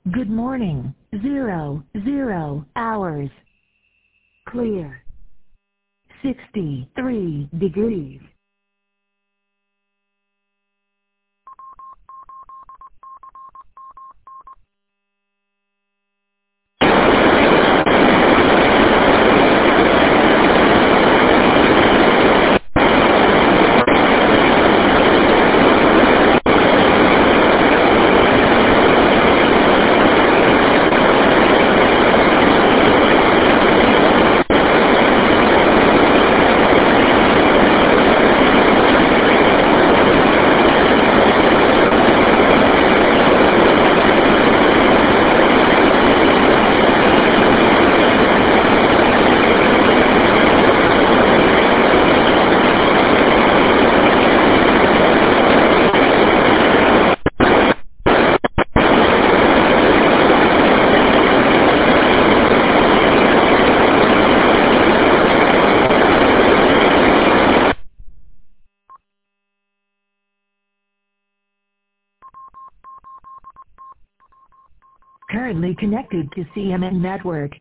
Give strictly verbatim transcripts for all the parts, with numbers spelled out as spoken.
Good morning. Zero, zero hours. Clear. sixty-three degrees. Currently connected to C M N Network.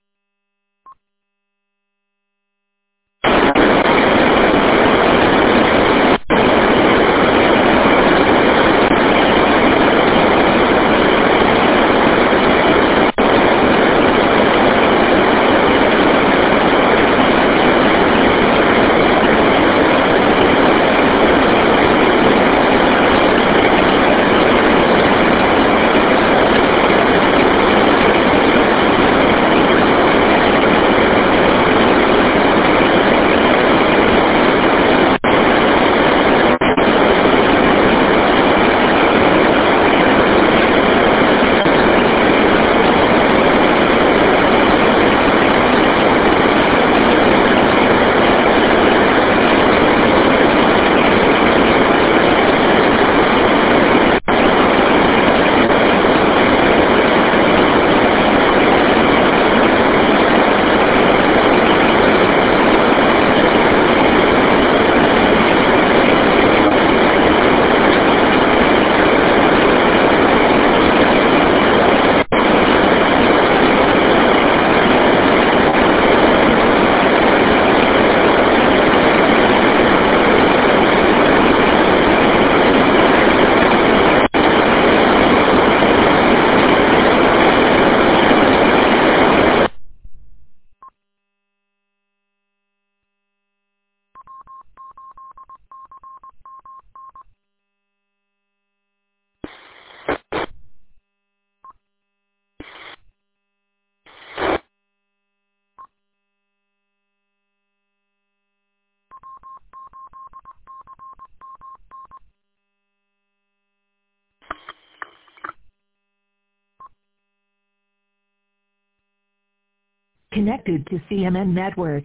Connected to C M N Network.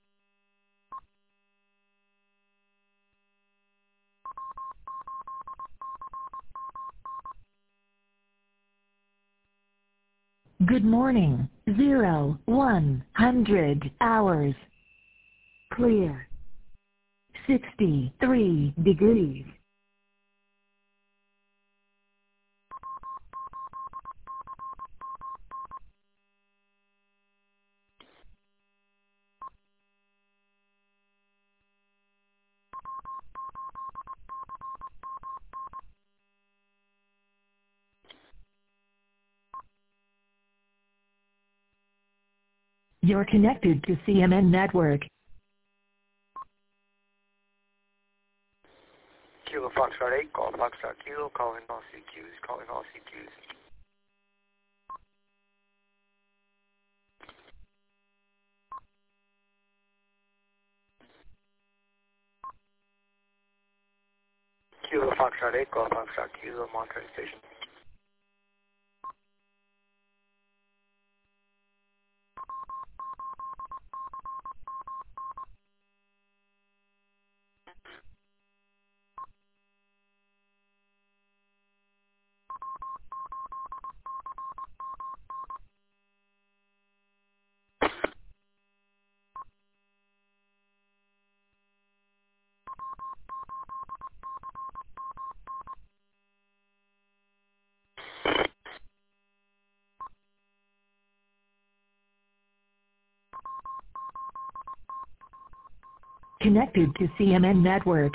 Good morning. Zero, one hundred hours. Clear. sixty-three degrees. You're connected to C M N Network. Kilo Foxtrot eight, call Foxtrot Kilo, calling all C Qs, calling all C Qs. Kilo Foxtrot eight, call Foxtrot Kilo, monitoring station. Connected to C M N network.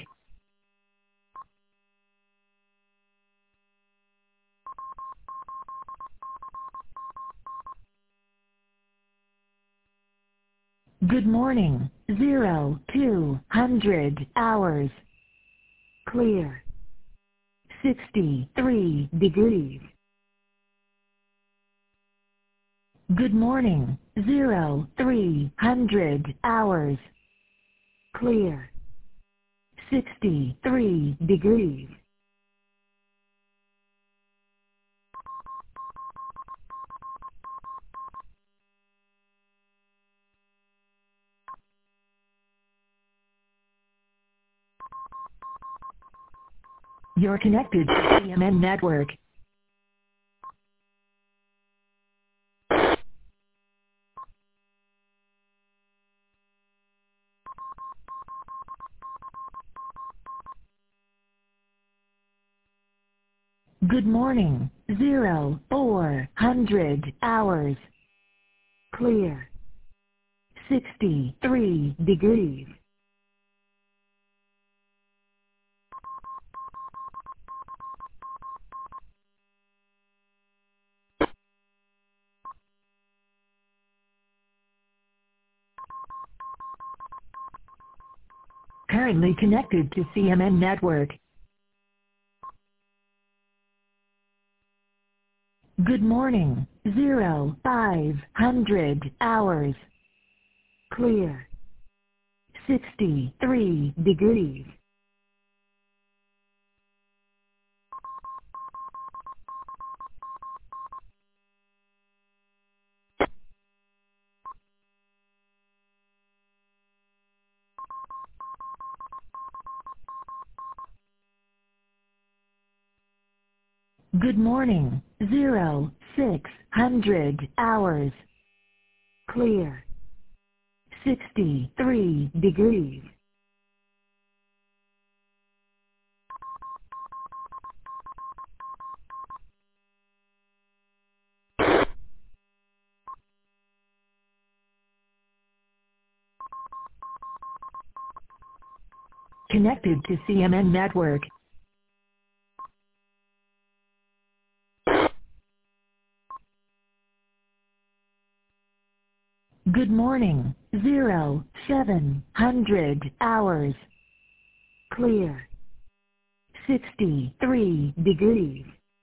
Good morning. Zero, two hundred hours. Clear. sixty-three degrees. Good morning. Zero, three hundred hours. Clear. sixty-three degrees. You're connected to C M N network. Good morning. Zero, four hundred hours. Clear. sixty-three degrees. Currently connected to C M N network. Good morning. Zero, five hundred hours. Clear. sixty-three degrees. Good morning. Zero, six hundred hours. Clear. sixty-three degrees. Connected to C M N network. Good morning. Zero, seven hundred hours. Clear. sixty-three degrees.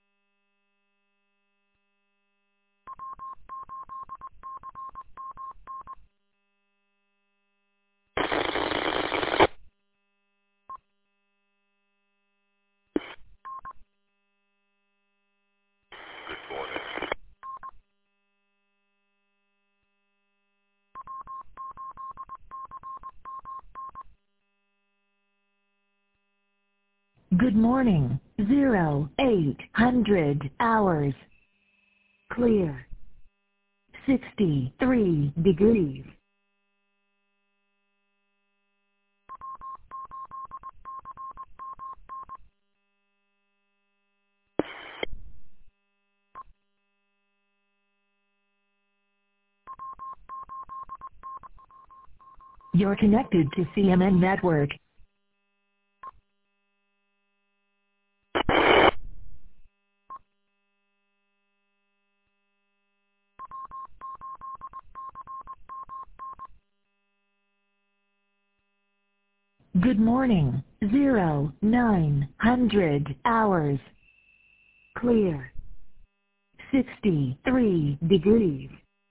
Good morning. Zero, eight hundred hours. Clear. sixty-three degrees. You're connected to C M N network. Good morning. Zero, nine hundred hours. Clear. sixty-three degrees.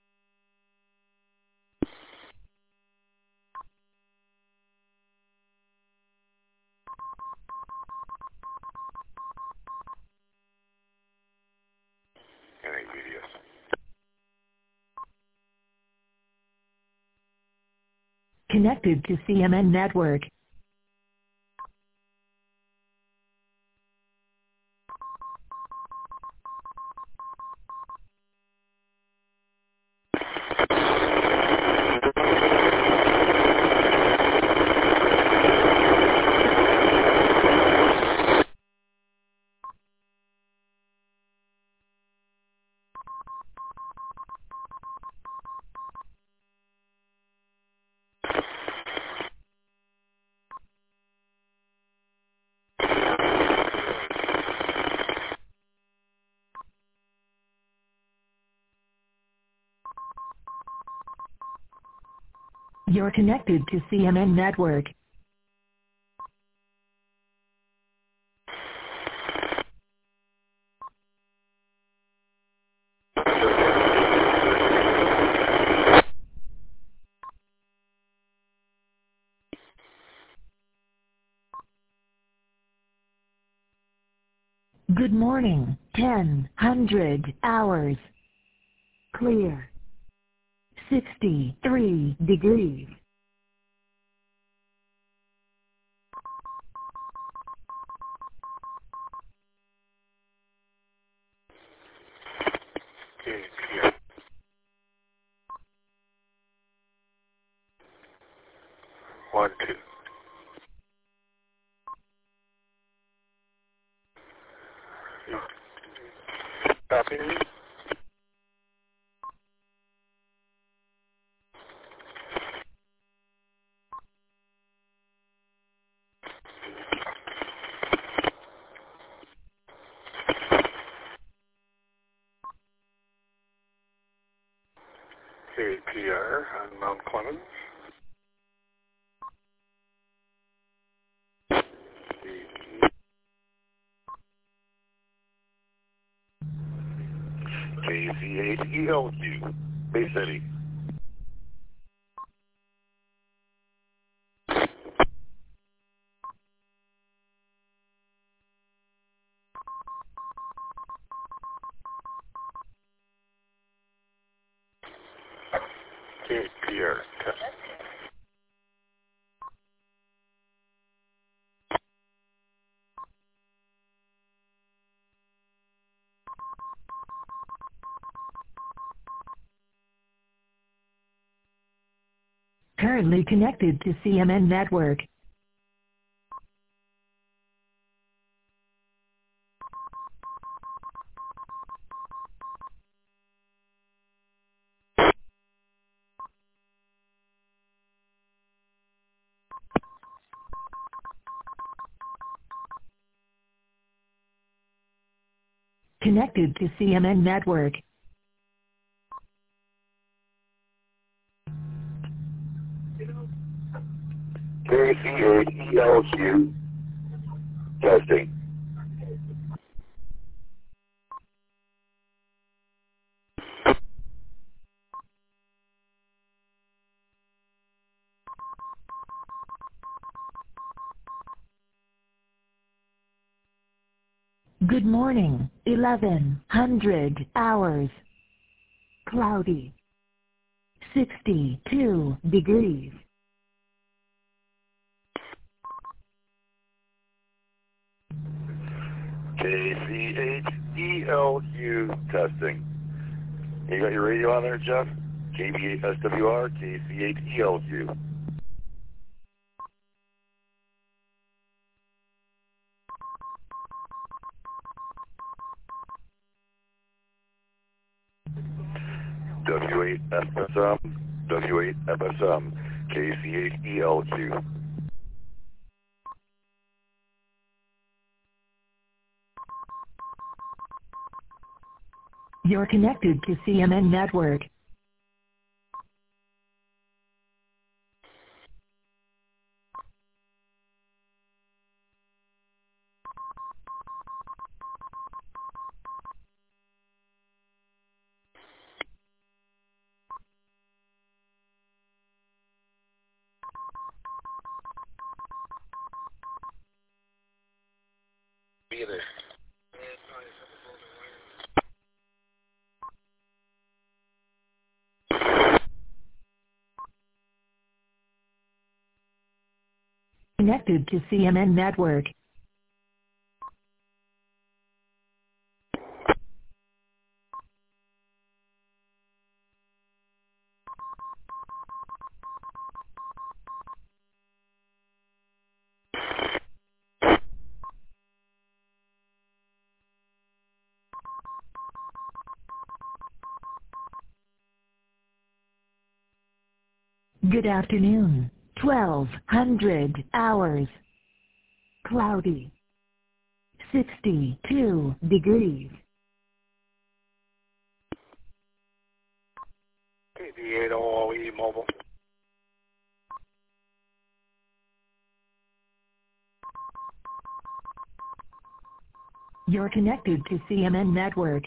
Connected to C M N network. You're connected to C M N Network. Good morning. ten hundred hours. Clear. sixty-three degrees. Okay, clear. One, two. Copy me? K P R on Mount Clemens. K C eight E L Q, Bay City. K P R, test. Currently connected to C M N Network. Connected to C M N Network. K C eight E L Q, testing. Good morning. eleven hundred hours. Cloudy. sixty-two degrees. K C eight E L Q, testing. You got your radio on there, Jeff? K B eight S W R, K C eight E L Q. W eight F S M, W eight F S M, K C eight E L Q. You're connected to C M N Network. Be there. Connected to C M N Network. Good afternoon. twelve hundred hours. Cloudy. sixty-two degrees. K B eight O O E mobile. You're connected to C M N Network.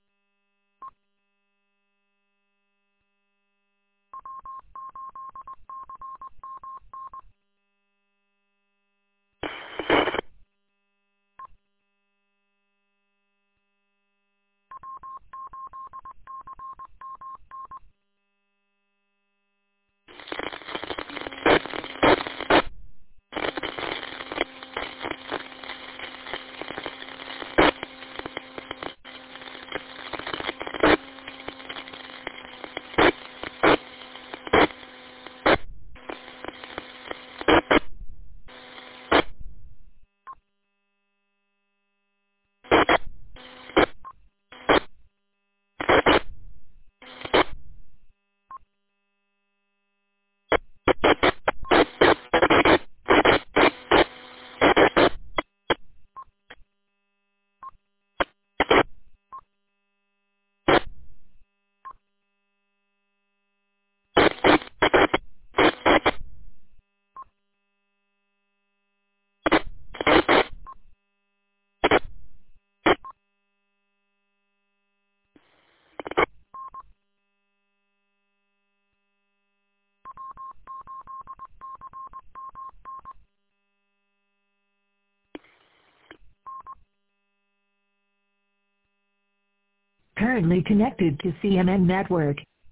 Currently connected to C M N Network.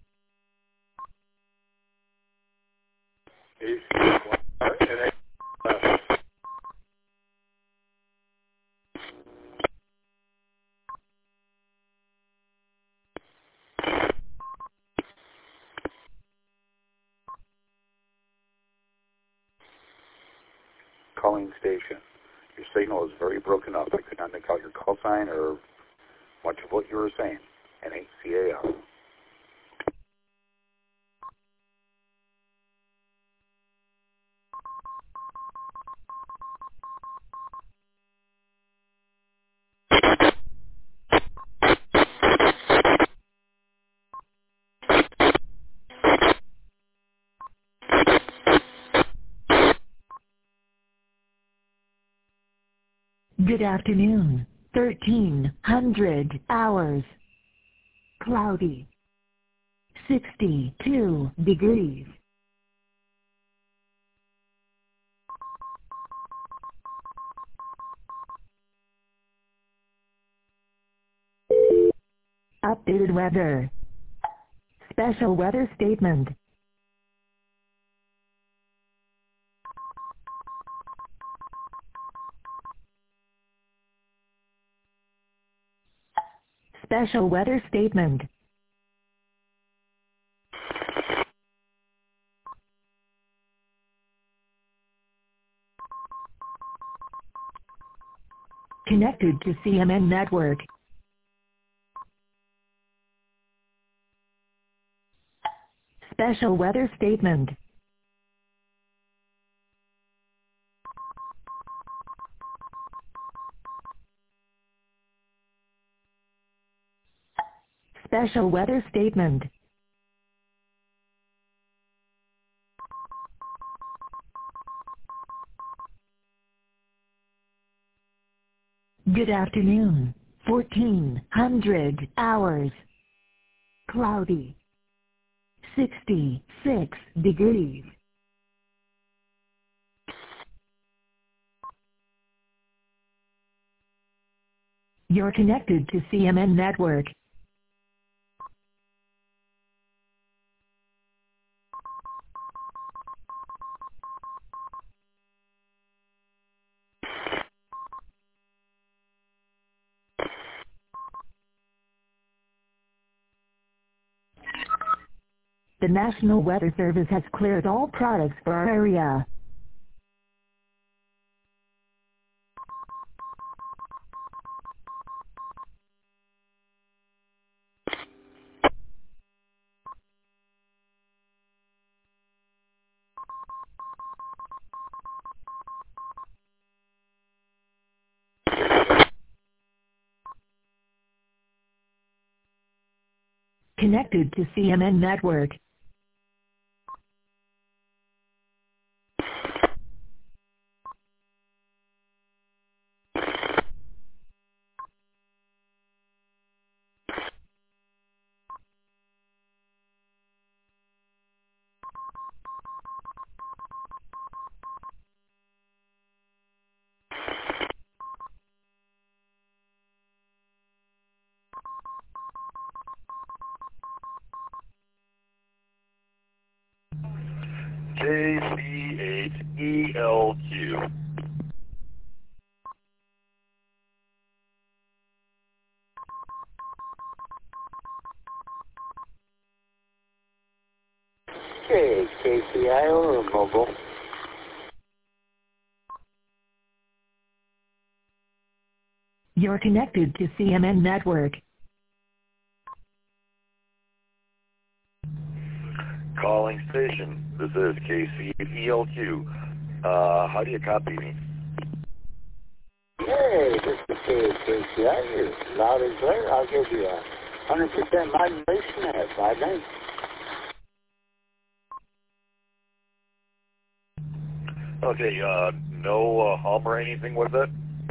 Calling station. Your signal is very broken up. I could not make out your call sign or much of what you were saying. N H C A L. Good afternoon. thirteen hundred hours. Cloudy. sixty-two degrees. Updated weather. Special weather statement. Special weather statement. Connected to C M N Network. Special weather statement. Special weather statement. Good afternoon. fourteen hundred hours. Cloudy. sixty-six degrees. You're connected to C M N Network. The National Weather Service has cleared all products for our area. Connected to C M N Network. L Q. Okay, K C I O or mobile. You're connected to C M N Network. Calling station. This is K C eight E L Q. Uh, how do you copy me? Hey, this is K C I here. Loud and clear. I'll give you a one hundred percent modulation at five nine. Okay, uh, no uh, hum or anything with it?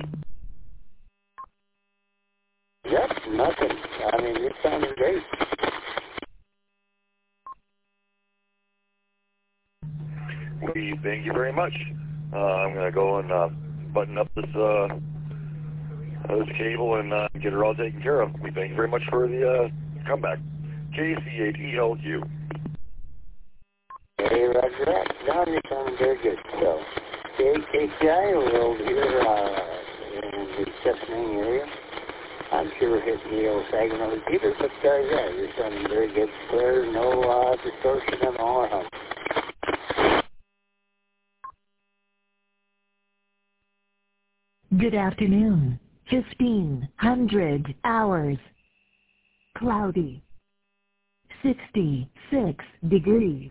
Yep, nothing. I mean, it sounded great. We thank you very much. Uh, I'm going to go and uh, button up this uh, this cable and uh, get her all taken care of. We thank you very much for the uh, comeback. K C eight E L Q. Hey, Roger that. Now you're sounding very good. So, K C I, we're over here uh, in the Chesapeake area. I'm sure we're hitting the old Saginaw repeater, but uh, yeah, you're sounding very good. Clear, no uh, distortion at all. Huh? Good afternoon. fifteen hundred hours. Cloudy. sixty-six degrees.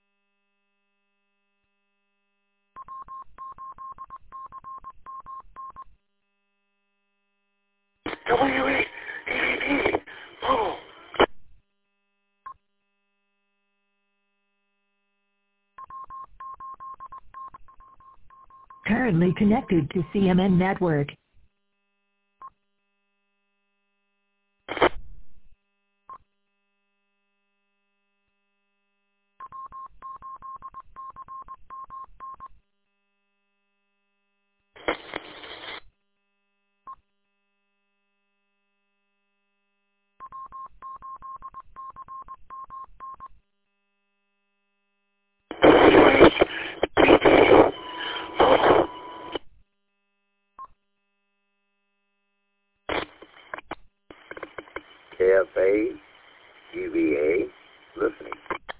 W eight E V P. Oh. Currently connected to C M N Network. K F A, U V A, listening.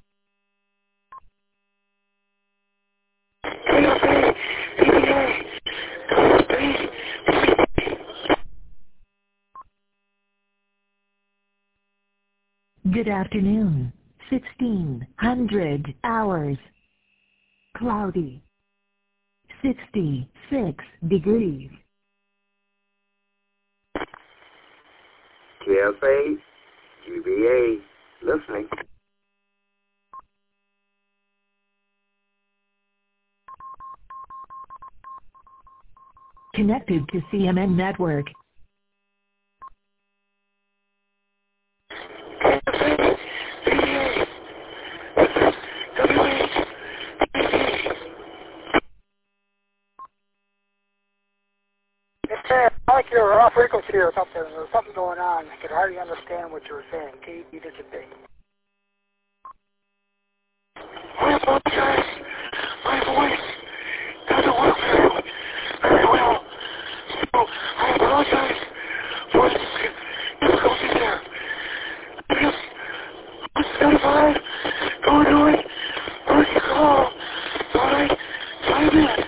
Good afternoon. sixteen hundred hours. Cloudy. sixty-six degrees. K F A, U V A, listening. Connected to C M N Network. I like your off frequency or something. There was something going on. I could hardly understand what you were saying. Can you did your thing? I apologize. My voice doesn't work very, very well. So I apologize for the difficulty there. I just was notified, go to it, first you call, thought I'd chime in.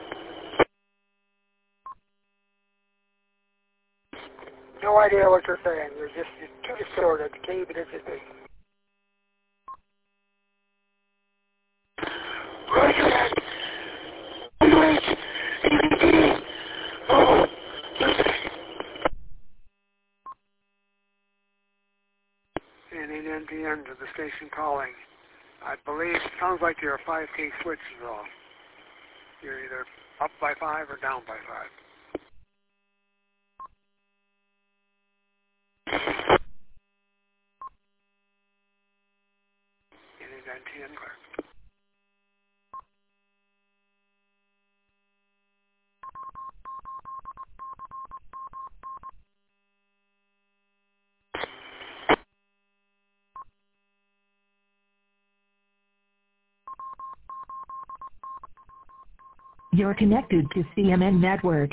No idea what you're saying. You're just you're too distorted. Can you did your thing? Roger that. Wait, E V P. Oh, listening. And in N P N to the station calling. I believe it sounds like your five K switch is off. You're either up by five or down by five. And in N P N clear. You're connected to C M N Network.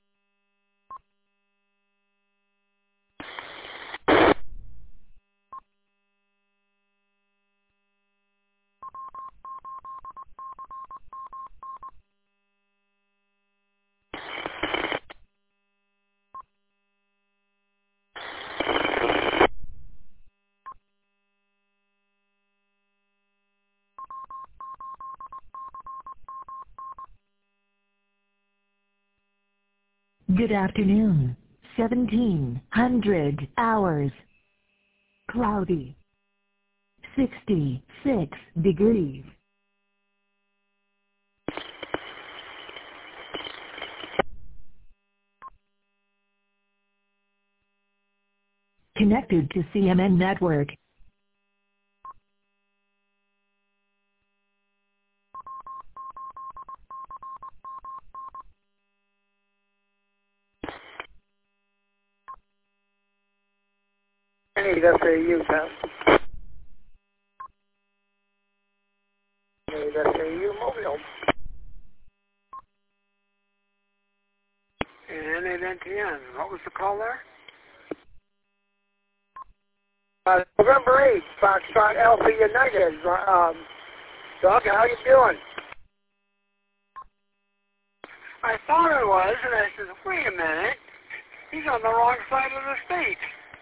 Good afternoon. seventeen hundred hours. Cloudy. sixty-six degrees. Connected to C M N Network. I need S A U test. I need S A U mobile. And N N T N. What was the call there? Uh, November eighth, Foxtrot Alpha United. Um, Doug, how you doing? I thought I was, and I said, wait a minute. He's on the wrong side of the state.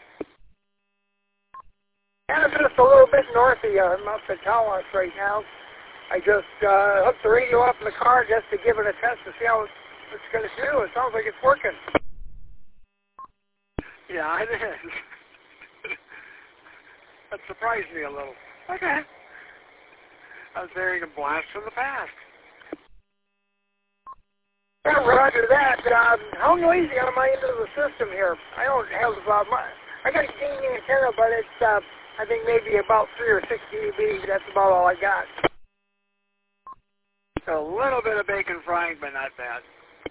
And I'm just a little bit north of you. I'm up at Tawas right now. I just uh, hooked the radio up in the car just to give it a test to see how it's going to do. It sounds like it's working. Yeah, it is. That surprised me a little. Okay. I was hearing a blast from the past. Yeah, roger that. Um, how noisy am I into the system here? I don't have uh, my, I got a gain antenna, but it's uh, I think maybe about three or six dB. That's about all I got. A little bit of bacon frying, but not bad.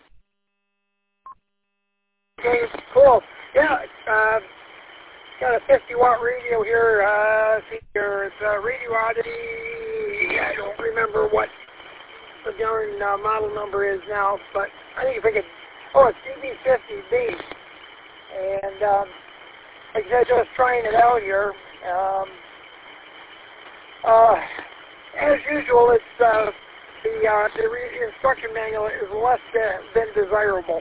Okay, cool. Yeah, uh, got a fifty watt radio here. Uh, see here, it's uh, Radio Oddity. I don't remember what the darn uh, model number is now, but I think if I could, oh, it's D B fifty B. And um, like I said, just trying it out here. Um, uh, as usual, it's uh, the uh, the re- instruction manual is less than, than desirable.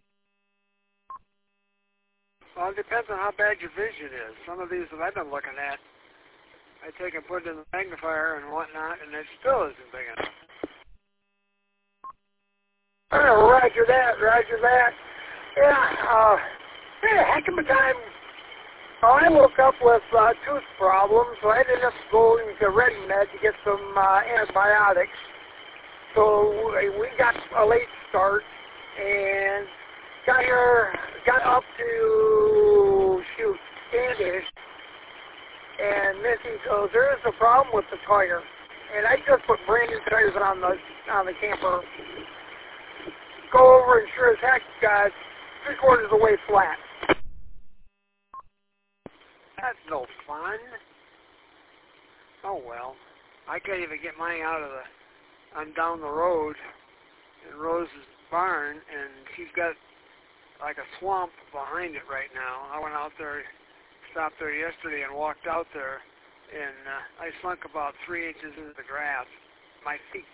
Well, it depends on how bad your vision is. Some of these that I've been looking at, I take and put it in the magnifier and whatnot, and it still isn't big enough. Oh, roger that, roger that. Yeah, uh, had a heck of a time. Uh, I woke up with uh, tooth problems, so I ended up going to ReadyMed to get some uh, antibiotics. So we got a late start, and got here, got up to, shoot, Standish, and Missy goes, there is a problem with the tire. And I just put brand new tires on the on the camper. Go over and sure as heck, uh, three quarters of the way flat. That's no fun. Oh well, I can't even get mine out of the, I'm down the road in Rose's barn, and she's got like a swamp behind it right now. I went out there, stopped there yesterday and walked out there, and uh, I sunk about three inches into the grass, my feet.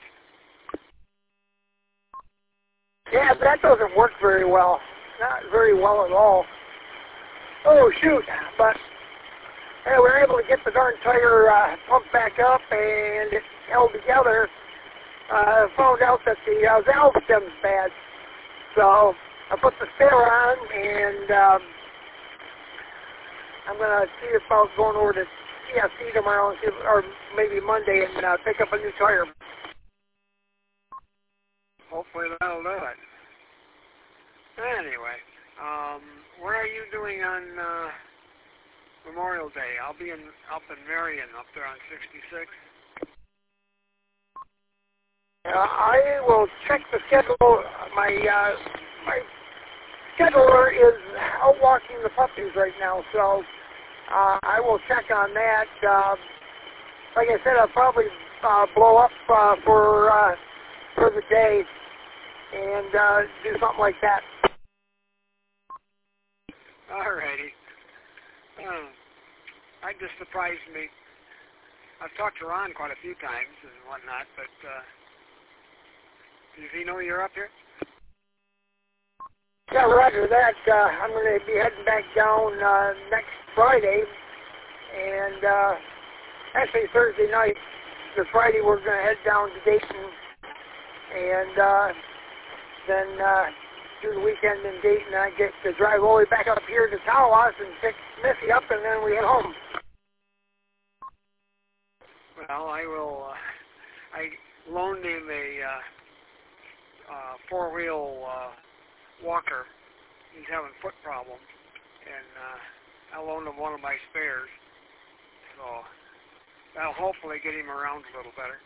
Yeah, that doesn't work very well. Not very well at all. Oh, shoot. But yeah, we were able to get the darn tire uh, pumped back up, and it held together. I uh, found out that the uh, valve stem's bad. So I put the spare on, and um, I'm going to see about going over to C S C tomorrow, and see, or maybe Monday, and uh, pick up a new tire. Hopefully that'll do it. Anyway, um, what are you doing on uh, Memorial Day? I'll be in up in Marion, up there on sixty-six. Uh, I will check the schedule. My uh, my scheduler is out walking the puppies right now, so uh, I will check on that. Uh, like I said, I'll probably uh, blow up uh, for uh, for the day. and uh, do something like that. All righty. Um, that just surprised me. I've talked to Ron quite a few times and whatnot, but uh, does he know you're up here? Yeah, roger that. Uh, I'm going to be heading back down uh, next Friday, and uh, actually Thursday night. The Friday we're going to head down to Dayton, and uh, then uh, do the weekend in Dayton. I get to drive all the way back up here to Tawas and pick Missy up, and then we head home. Well, I will. Uh, I loaned him a uh, uh, four-wheel uh, walker. He's having foot problems, and uh, I loaned him one of my spares. So that'll hopefully get him around a little better.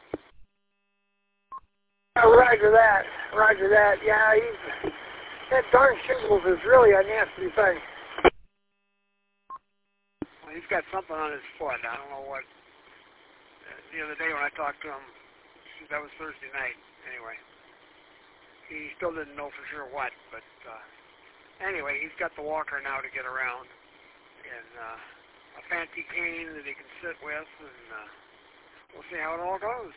Yeah, roger that. Roger that. Yeah, he's, that darn shingles is really a nasty thing. Well, he's got something on his foot. I don't know what. The other day when I talked to him, that was Thursday night, anyway. He still didn't know for sure what, but uh, anyway, he's got the walker now to get around, and uh, a fancy cane that he can sit with, and uh, we'll see how it all goes.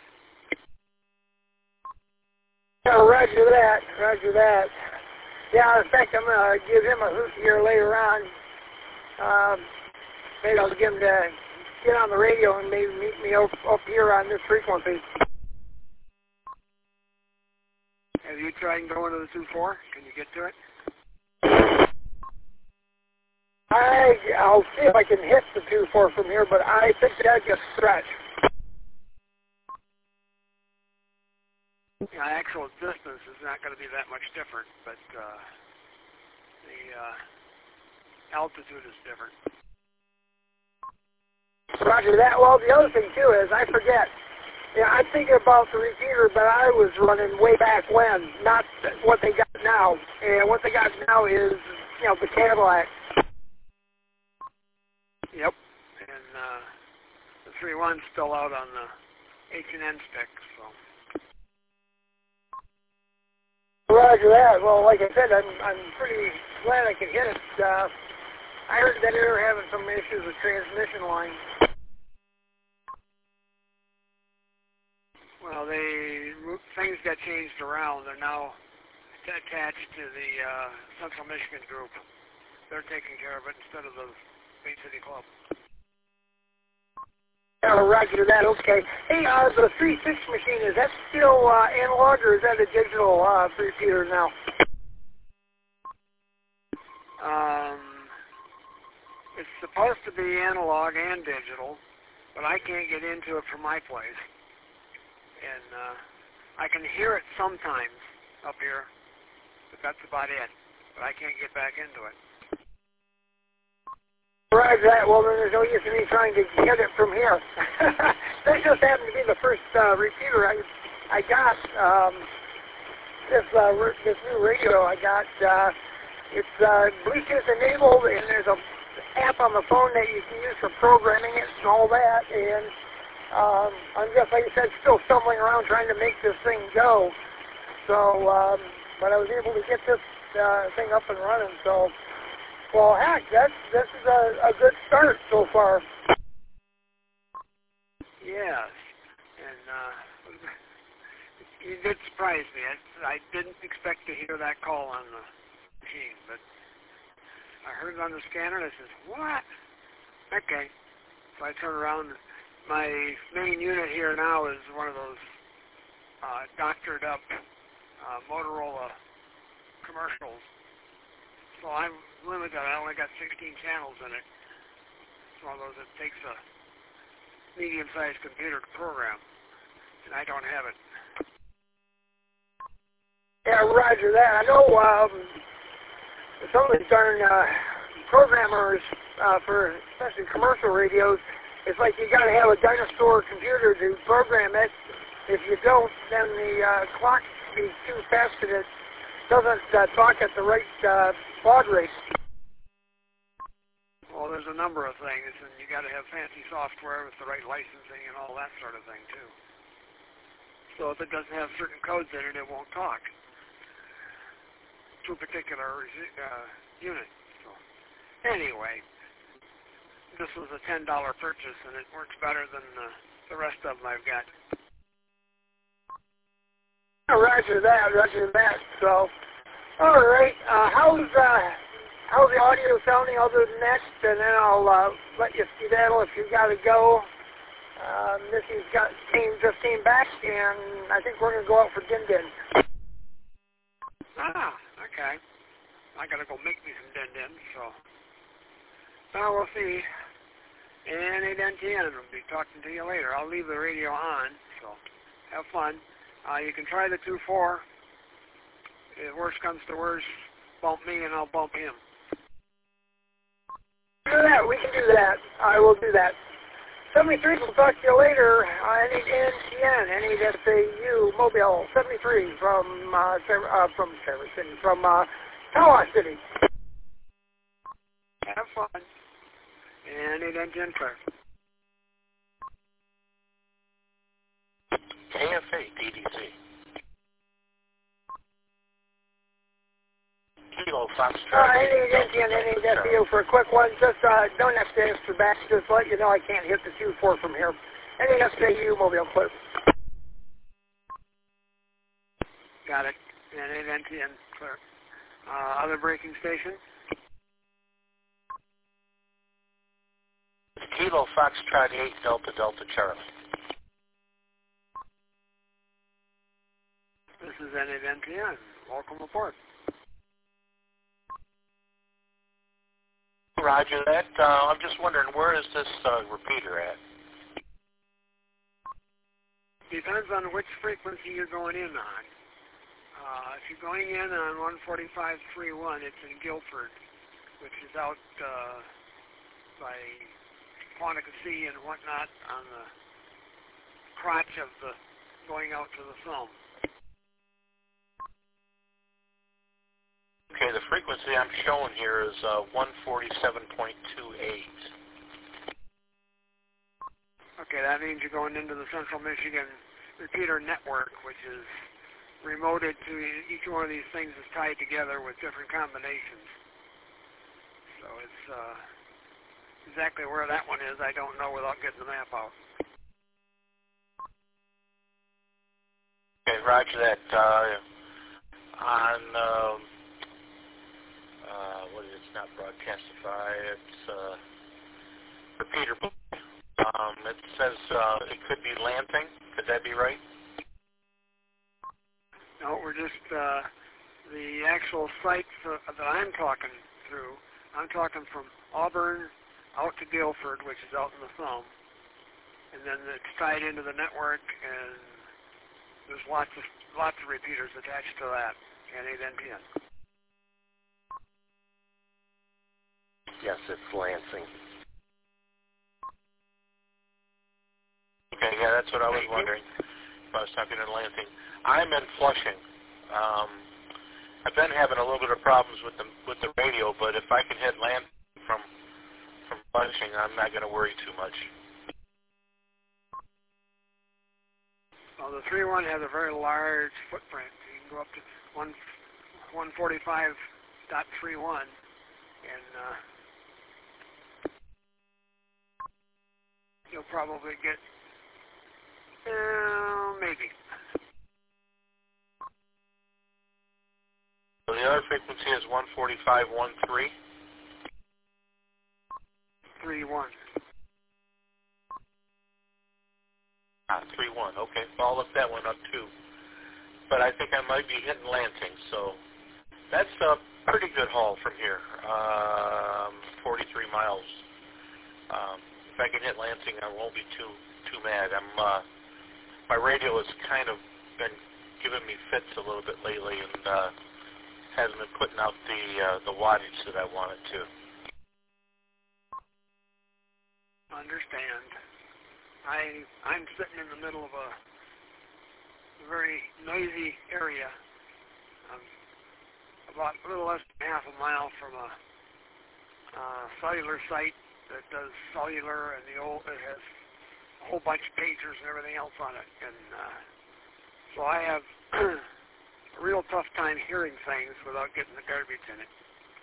Yeah, roger that, roger that. Yeah, in fact, I'm going to give him a hoot here later on. Um, maybe I'll get him to get on the radio and maybe meet me up, up here on this frequency. Have you tried going to the two four? Can you get to it? I, I'll see if I can hit the two four from here, but I think that'd just stretch. Yeah, actual distance is not going to be that much different, but uh, the uh, altitude is different. Roger that. Well, the other thing, too, is I forget. Yeah, I'm thinking about the repeater that I was running way back when, not what they got now. And what they got now is, you know, the Cadillac. Yep. And uh, the three one's still out on the H and N stick, so. Roger that. Well, like I said, I'm I'm pretty glad I could hit it. Uh, I heard that they were having some issues with transmission lines. Well, they things got changed around. They're now attached to the uh, Central Michigan group. They're taking care of it instead of the Bay City Club. Yeah, roger that. Okay. Hey, uh, the three six machine, is that still uh, analog or is that a digital uh, repeater now? Um, it's supposed to be analog and digital, but I can't get into it from my place. And uh, I can hear it sometimes up here, but that's about it. But I can't get back into it. Roger that. Well, then there's no use in me trying to get it from here. That just happened to be the first uh, repeater I I got. Um, this uh, this new radio I got. Uh, it's uh, Bluetooth enabled, and there's a app on the phone that you can use for programming it and all that. And um, I'm just, like I said, still stumbling around trying to make this thing go. So, um, but I was able to get this uh, thing up and running. So. Well, heck, that's, this is a, a good start so far. Yes, and uh, you did surprise me. I, I didn't expect to hear that call on the machine, but I heard it on the scanner, and I said, what? Okay. So I turn around. My main unit here now is one of those uh, doctored up uh, Motorola commercials. So I'm limited. I only got sixteen channels in it. It's one of those that takes a medium-sized computer to program, and I don't have it. Yeah, roger that. I know um, some of the darn uh, programmers uh, for especially commercial radios, it's like you got to have a dinosaur computer to program it. If you don't, then the uh, clock speeds too fast and it doesn't uh, talk at the right uh, baud rate. Well, there's a number of things, and you got to have fancy software with the right licensing and all that sort of thing too. So if it doesn't have certain codes in it, it won't talk. to a particular uh, unit. So anyway, this was a ten dollar purchase, and it works better than uh, the rest of them I've got. Roger that, roger that. So, all right. Uh, how's uh, how's the audio sounding other than that? And then I'll uh, let you skedaddle if you got to go. Uh, Missy's got came just came back, and I think we're gonna go out for din din. Ah, okay. I gotta go make me some din din. So, well, we'll see. And eight N T N will be talking to you later. I'll leave the radio on. So, have fun. Uh, you can try the two four. If worst comes to worst, bump me and I'll bump him. Do that. We can do that. I will do that. seventy-three will talk to you later. Uh, N eight N T N, N eight S A U, Mobile, seventy-three from, uh, uh, from Traverse City, from uh, Tawas City. Have fun. And eight N T N clear. K F A D D C. Kilo Foxtrot. Uh, N eight N T N, N eight S A U for a quick one. Just uh, don't have to answer back. Just let you know I can't hit the two four from here. N eight S A U, Mobile, clear. Got it. And eight N T N clear. Uh, other braking station? Kilo Foxtrot eight Delta Delta Charlie. This is N eight N T N. Welcome aboard. Roger that. Uh, I'm just wondering, where is this uh, repeater at? Depends on which frequency you're going in on. Uh, if you're going in on one forty-five point three one, it's in Guilford, which is out uh, by Quantica C and whatnot on the crotch of the going out to the thumb. Okay, the frequency I'm showing here is uh, one forty-seven point two eight. Okay, that means you're going into the Central Michigan repeater network, which is remoted to each one of these things is tied together with different combinations. So it's uh, exactly where that one is, I don't know without getting the map out. Okay, roger that. Uh, on, uh, uh, what is it? It's not Broadcastify, it's uh, repeater. Um, it says uh, it could be Lansing. Could that be right? No, we're just, uh, the actual site for, that I'm talking through, I'm talking from Auburn out to Guilford, which is out in the thumb, and then it's tied into the network, and there's lots of lots of repeaters attached to that, N eight N T N. Yes, it's Lansing. Okay, yeah, that's what I was wondering. If I was talking in Lansing. I'm in Flushing. Um, I've been having a little bit of problems with the with the radio, but if I can hit Lansing from from Flushing, I'm not going to worry too much. Well, the three one has a very large footprint. You can go up to one forty-five point three one, and uh, you'll probably get uh, maybe. So the other frequency is one forty-five point one three? three one. Ah, three one. Okay, so I'll look that one up too. But I think I might be hitting Lansing, so that's a pretty good haul from here. Um, forty-three miles. Um, if I can hit Lansing, I won't be too too mad. I'm uh, my radio has kind of been giving me fits a little bit lately, and uh, hasn't been putting out the uh, the wattage that I want it to. Understand. I I'm sitting in the middle of a very noisy area. I'm about a little less than half a mile from a uh, cellular site that does cellular, and the old it has a whole bunch of pagers and everything else on it, and uh, so I have a real tough time hearing things without getting the garbage in it.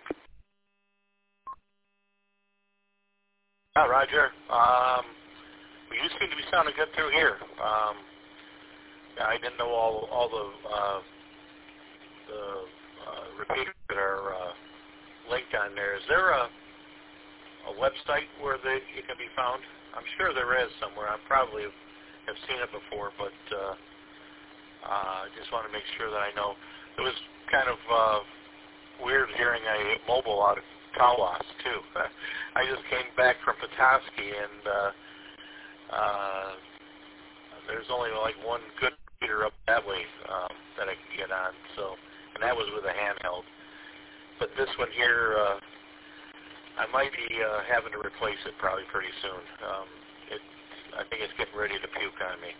Yeah, Roger. Um, you seem to be sounding good through here. Um, yeah, I didn't know all all the uh, the uh, repeaters that are uh, linked on there. Is there a a website where they it can be found? I'm sure there is somewhere. I probably have seen it before, but uh, uh, I just want to make sure that I know. It was kind of uh, weird hearing a mobile out of Tawas, too. I just came back from Petoskey, and uh, uh, there's only like one good repeater up that way um, that I can get on, so, and that was with a handheld. But this one here, uh, I might be uh, having to replace it probably pretty soon. Um, it, I think it's getting ready to puke on me.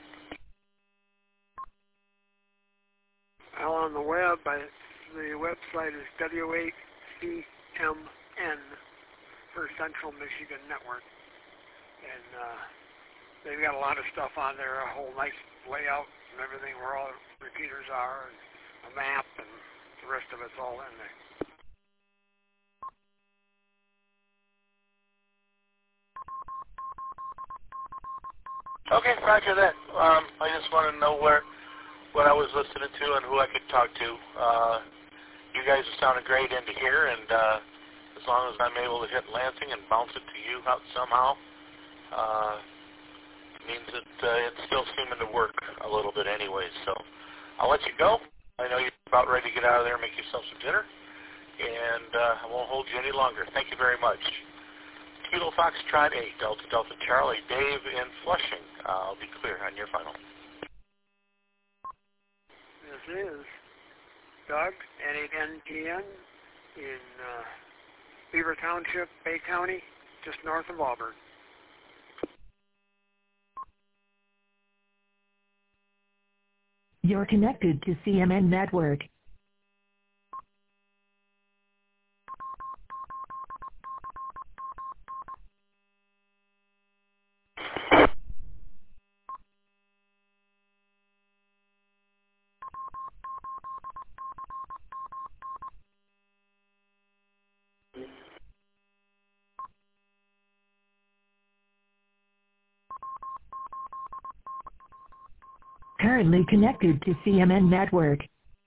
Well, on the web, I, the website is W H C M N for Central Michigan Network. And uh, they've got a lot of stuff on there, a whole nice layout and everything where all the repeaters are, and a map, and the rest of it's all in there. Okay, roger that. Um, I just want to know where what I was listening to and who I could talk to. Uh, you guys are sounding great into here, and uh, as long as I'm able to hit Lansing and bounce it to you out somehow, uh, means that uh, it's still seeming to work a little bit anyway. So I'll let you go. I know you're about ready to get out of there and make yourself some dinner, and uh, I won't hold you any longer. Thank you very much. Kilo Foxtrot eight, Delta Delta Charlie, Dave in Flushing. Uh, I'll be clear on your final. This is Doug, N eight N T N, in uh, Beaver Township, Bay County, just north of Auburn. You're connected to C M N Network. Currently connected to C M N Network.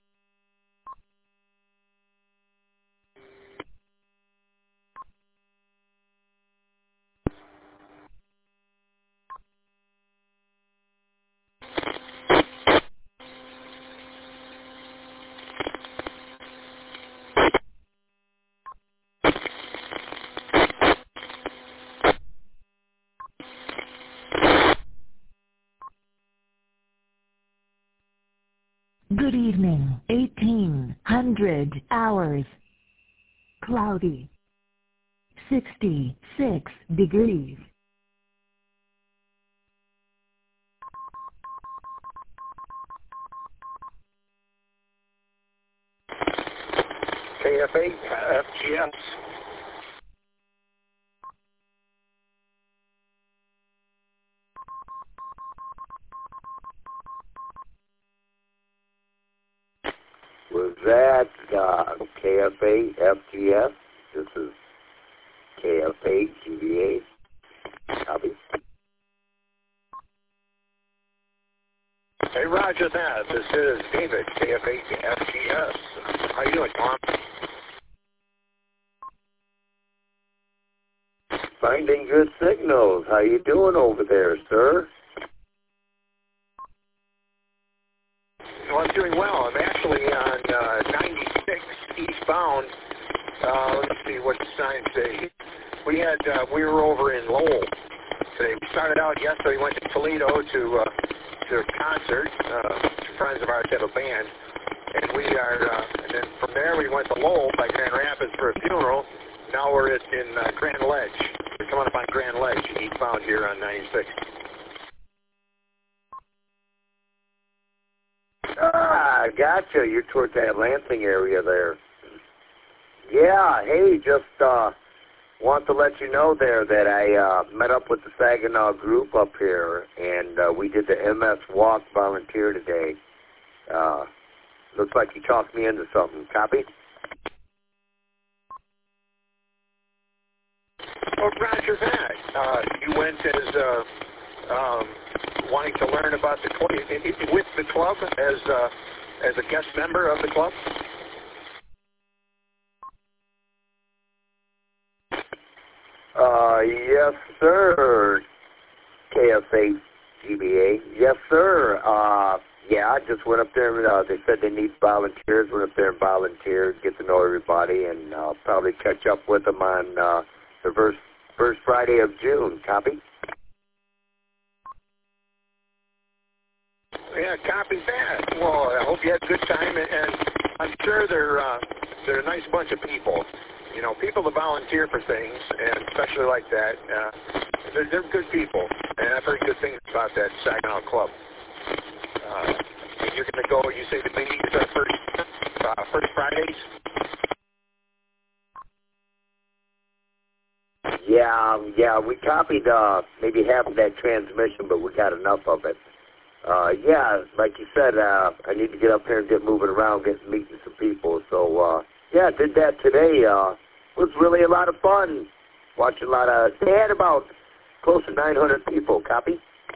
Good evening, eighteen hundred hours. Cloudy. sixty-six degrees. K F eight, F G S. Was that uh, K F eight F G S? This is K F eight G B A. Copy. Hey, roger that. This is David, K F eight F G S. How you doing, Tom? Finding good signals. How you doing over there, sir? Well, I'm doing well. I'm actually on uh, ninety-six eastbound. Uh, let's see what the signs say. We had uh, we were over in Lowell today. We started out yesterday. We went to Toledo to uh, to a concert. Uh, some friends of ours have a band, and we are. Uh, and then from there we went to Lowell by Grand Rapids for a funeral. Now we're at, in uh, Grand Ledge. We're coming up on Grand Ledge eastbound here on ninety-six. Ah, I gotcha. You're towards that Lansing area there. Yeah, hey, just uh, want to let you know there that I uh, met up with the Saginaw group up here, and uh, we did the M S Walk volunteer today. Uh, looks like you talked me into something. Copy? Oh, roger that. Uh, you went as uh, um, wanting to learn about the club, with the club as uh, as a guest member of the club? Uh, yes, sir. K F A G B A. Yes, sir. Uh, yeah, I just went up there. And, uh, they said they need volunteers. Went up there and volunteered, get to know everybody, and uh, probably catch up with them on uh, the first, first Friday of June. Copy? Yeah, copy that. Well, I hope you had a good time, and, and I'm sure they're uh, they're a nice bunch of people. You know, people that volunteer for things, and especially like that, uh, they're, they're good people, and I've heard good things about that Saginaw Club. Uh, and you're going to go, you say the meetings are first, uh, first Fridays? Yeah, um, yeah, we copied uh, maybe half of that transmission, but we got enough of it. Uh, yeah, like you said, uh, I need to get up here and get moving around, get meeting some people. So, uh, yeah, did that today. Uh, it was really a lot of fun. Watching a lot of, they had about close to nine hundred people. Copy?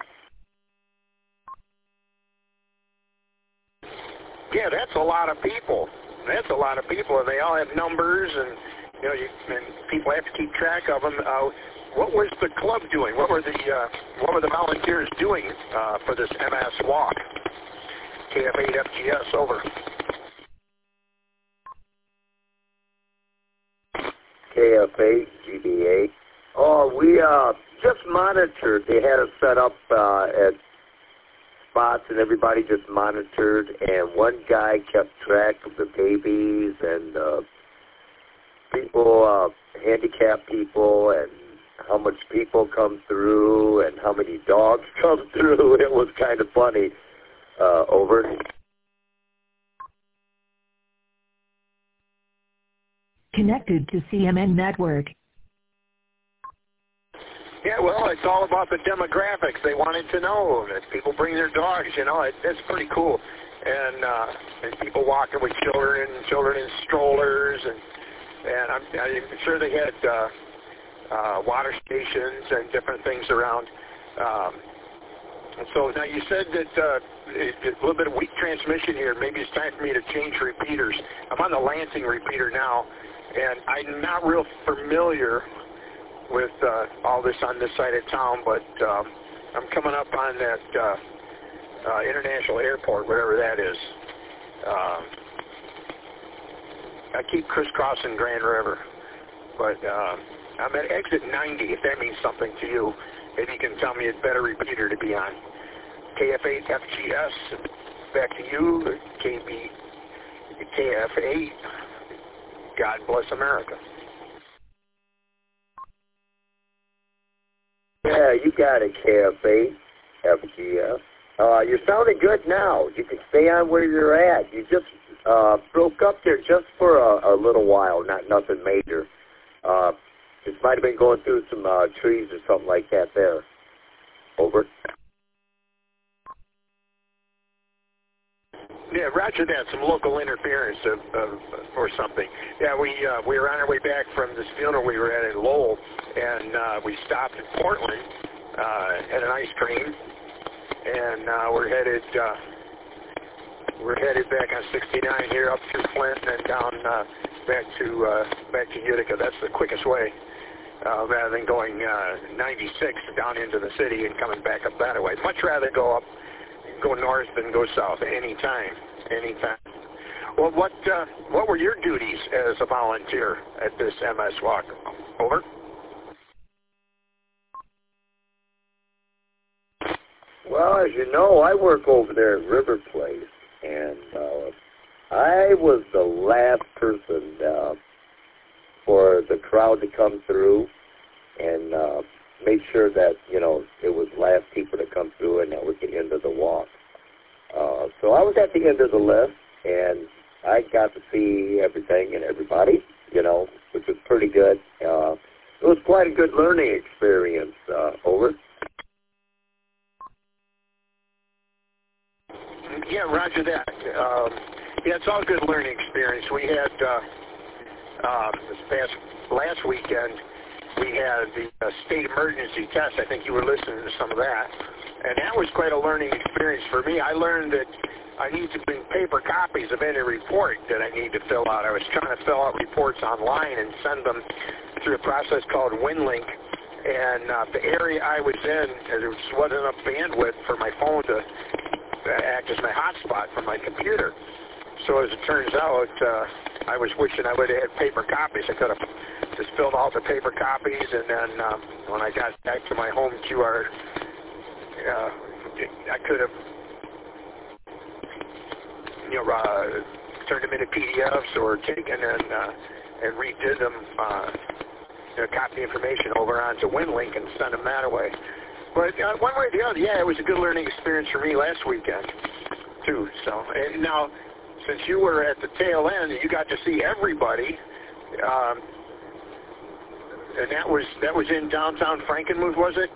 Yeah, that's a lot of people. That's a lot of people, and they all have numbers, and you know, you, and people have to keep track of them. Uh, what was the club doing? What were the uh, what were the volunteers doing uh, for this M S walk? K F eight F G S over. K F A G B A. Oh, we uh, just monitored. They had us set up uh, at spots, and everybody just monitored, and one guy kept track of the babies and uh, people, uh, handicapped people, and how much people come through and how many dogs come through. It was kind of funny. Uh, over. Connected to C M N Network. Yeah, well, it's all about the demographics. They wanted to know that people bring their dogs. You know, it, it's pretty cool. And uh, and people walking with children, children in strollers, and and I'm, I'm sure they had uh, uh, water stations and different things around. Um, and so now you said that uh, it, it, a little bit of weak transmission here. Maybe it's time for me to change repeaters. I'm on the Lansing repeater now, and I'm not real familiar with uh, all this on this side of town, but um, I'm coming up on that uh, uh, international airport, whatever that is. Um, I keep crisscrossing Grand River, but uh, I'm at exit ninety, if that means something to you. Maybe you can tell me a better repeater to be on. K F eight F G S, back to you, K B, K F eight, God bless America. Yeah, you got it, K F eight F G S. Uh, you're sounding good now. You can stay on where you're at. You just uh, broke up there just for a, a little while, not nothing major. Uh, just might have been going through some uh, trees or something like that there. Over. Yeah, roger that. Some local interference of, of, or something. Yeah, we uh, we were on our way back from this funeral we were at in Lowell, and uh, we stopped in Portland, uh, had an ice cream, and uh, we're headed uh, we're headed back on sixty-nine here up through Flint and then down uh, back to uh, back to Utica. That's the quickest way, uh, rather than going uh, ninety-six down into the city and coming back up that way. Much rather go up. Go north and go south anytime, anytime. Well, what uh, what were your duties as a volunteer at this M S walk? Over. Well, as you know, I work over there at River Place, and uh, I was the last person uh, for the crowd to come through and uh, make sure that, you know, it was last people to come through, and that was the end of the walk. Uh, so I was at the end of the list, and I got to see everything and everybody, you know, which was pretty good. Uh, it was quite a good learning experience. Uh, over. Yeah, roger that. Um, Yeah, it's all good learning experience. We had, uh, uh, this past, last weekend, we had the uh, state emergency test. I think you were listening to some of that. And that was quite a learning experience for me. I learned that I need to bring paper copies of any report that I need to fill out. I was trying to fill out reports online and send them through a process called WinLink. And uh, the area I was in, there wasn't enough bandwidth for my phone to act as my hotspot for my computer. So as it turns out, uh, I was wishing I would have had paper copies. I could have just filled out the paper copies, and then uh, when I got back to my home Q R, uh, I could have, you know, uh, turned them into P D Fs or taken and uh, and redid them, uh, you know, copy the information over onto WinLink and send them that way. But uh, one way or the other, yeah, it was a good learning experience for me last weekend too. So and now, since you were at the tail end, you got to see everybody, um, and that was that was in downtown Frankenmuth, was it?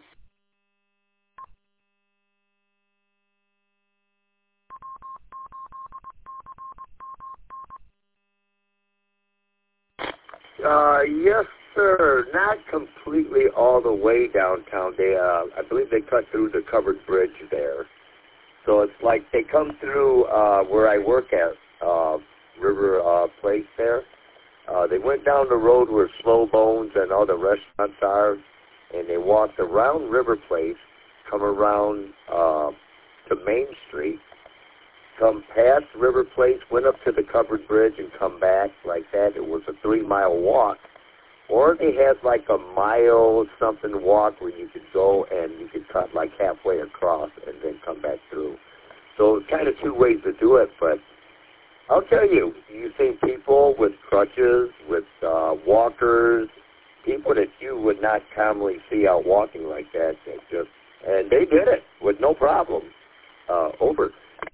Uh, yes, sir. Not completely all the way downtown. They, uh, I believe they cut through the covered bridge there. So it's like they come through uh, where I work at, uh, River uh, Place there. Uh, they went down the road where Slow Bones and all the restaurants are, and they walked around River Place, come around uh, to Main Street, come past River Place, went up to the covered bridge, and come back like that. It was a three-mile walk. Or they had like a mile something walk where you could go and you could cut like halfway across and then come back through. So it's kind of two ways to do it, but I'll tell you, you see people with crutches, with uh, walkers, people that you would not commonly see out walking like that, that just, and they did it with no problem. Uh, over.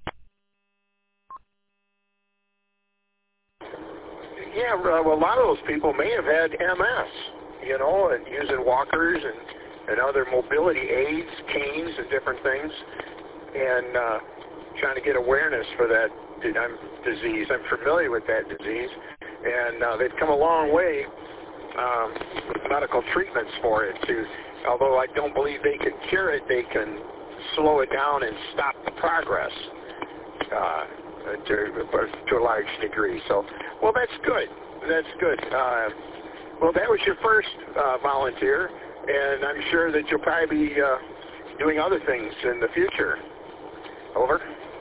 Yeah, well, a lot of those people may have had M S, you know, and using walkers and, and other mobility aids, canes and different things, and uh, trying to get awareness for that disease. I'm familiar with that disease, and uh, they've come a long way um, with medical treatments for it. To, although I don't believe they can cure it, they can slow it down and stop the progress. Uh, To, to a large degree. So, well, that's good. That's good. Uh, well, that was your first uh, volunteer, and I'm sure that you'll probably be uh, doing other things in the future. Over.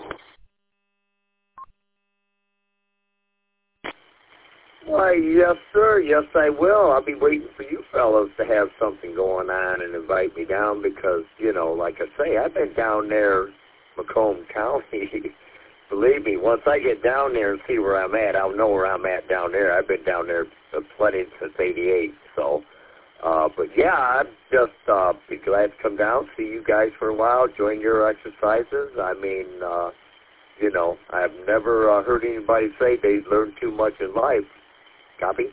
Why, yes, sir. Yes, I will. I'll be waiting for you fellows to have something going on and invite me down because, you know, like I say, I've been down there, Macomb County. Believe me, once I get down there and see where I'm at, I'll know where I'm at down there. I've been down there plenty since eighty-eight. So, uh, but yeah, I'd just uh, be glad to come down, see you guys for a while, join your exercises. I mean, uh, you know, I've never uh, heard anybody say they learned too much in life. Copy?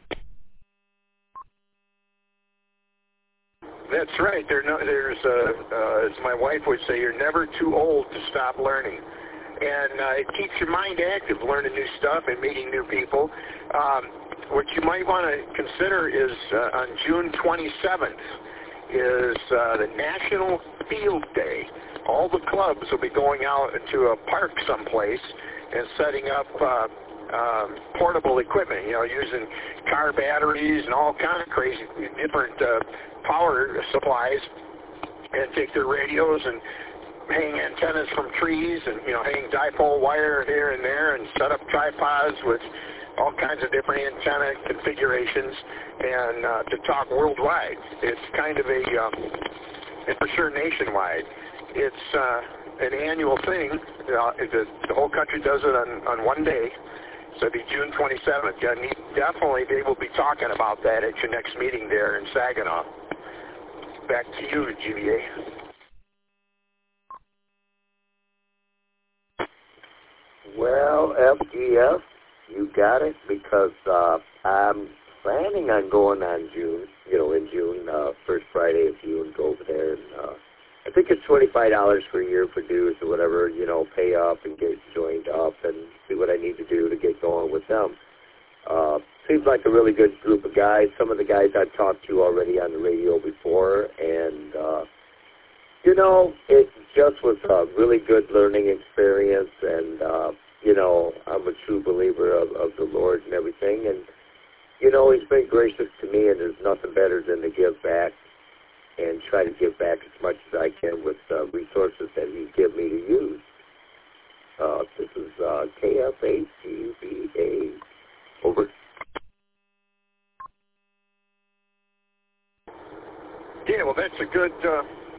That's right. There no, there's, uh, uh, as my wife would say, you're never too old to stop learning. And uh, it keeps your mind active, learning new stuff and meeting new people. Um, what you might want to consider is uh, on June twenty-seventh is uh, the National Field Day. All the clubs will be going out into a park someplace and setting up uh, um, portable equipment, you know, using car batteries and all kinds of crazy different uh, power supplies, and take their radios and hang antennas from trees and, you know, hang dipole wire here and there and set up tripods with all kinds of different antenna configurations and uh, to talk worldwide. It's kind of a, um, and for sure nationwide. It's uh, an annual thing. Uh, the, the whole country does it on, on one day. So it'll be June twenty-seventh. And definitely they will be talking about that at your next meeting there in Saginaw. Back to you, G V A. Well, F G F, you got it, because uh, I'm planning on going on June, you know, in June, uh, first Friday of June, go over there and uh, think it's twenty-five dollars per year for dues or whatever, you know, pay up and get joined up and see what I need to do to get going with them. Uh, seems like a really good group of guys. Some of the guys I've talked to already on the radio before, and, uh, you know, it just was a really good learning experience, and, uh, you know, I'm a true believer of, of the Lord and everything, and, you know, He's been gracious to me, and there's nothing better than to give back and try to give back as much as I can with uh, resources that He give me to use. Uh, this is uh, K F A G B A. Over. Yeah, well, that's a good. Uh,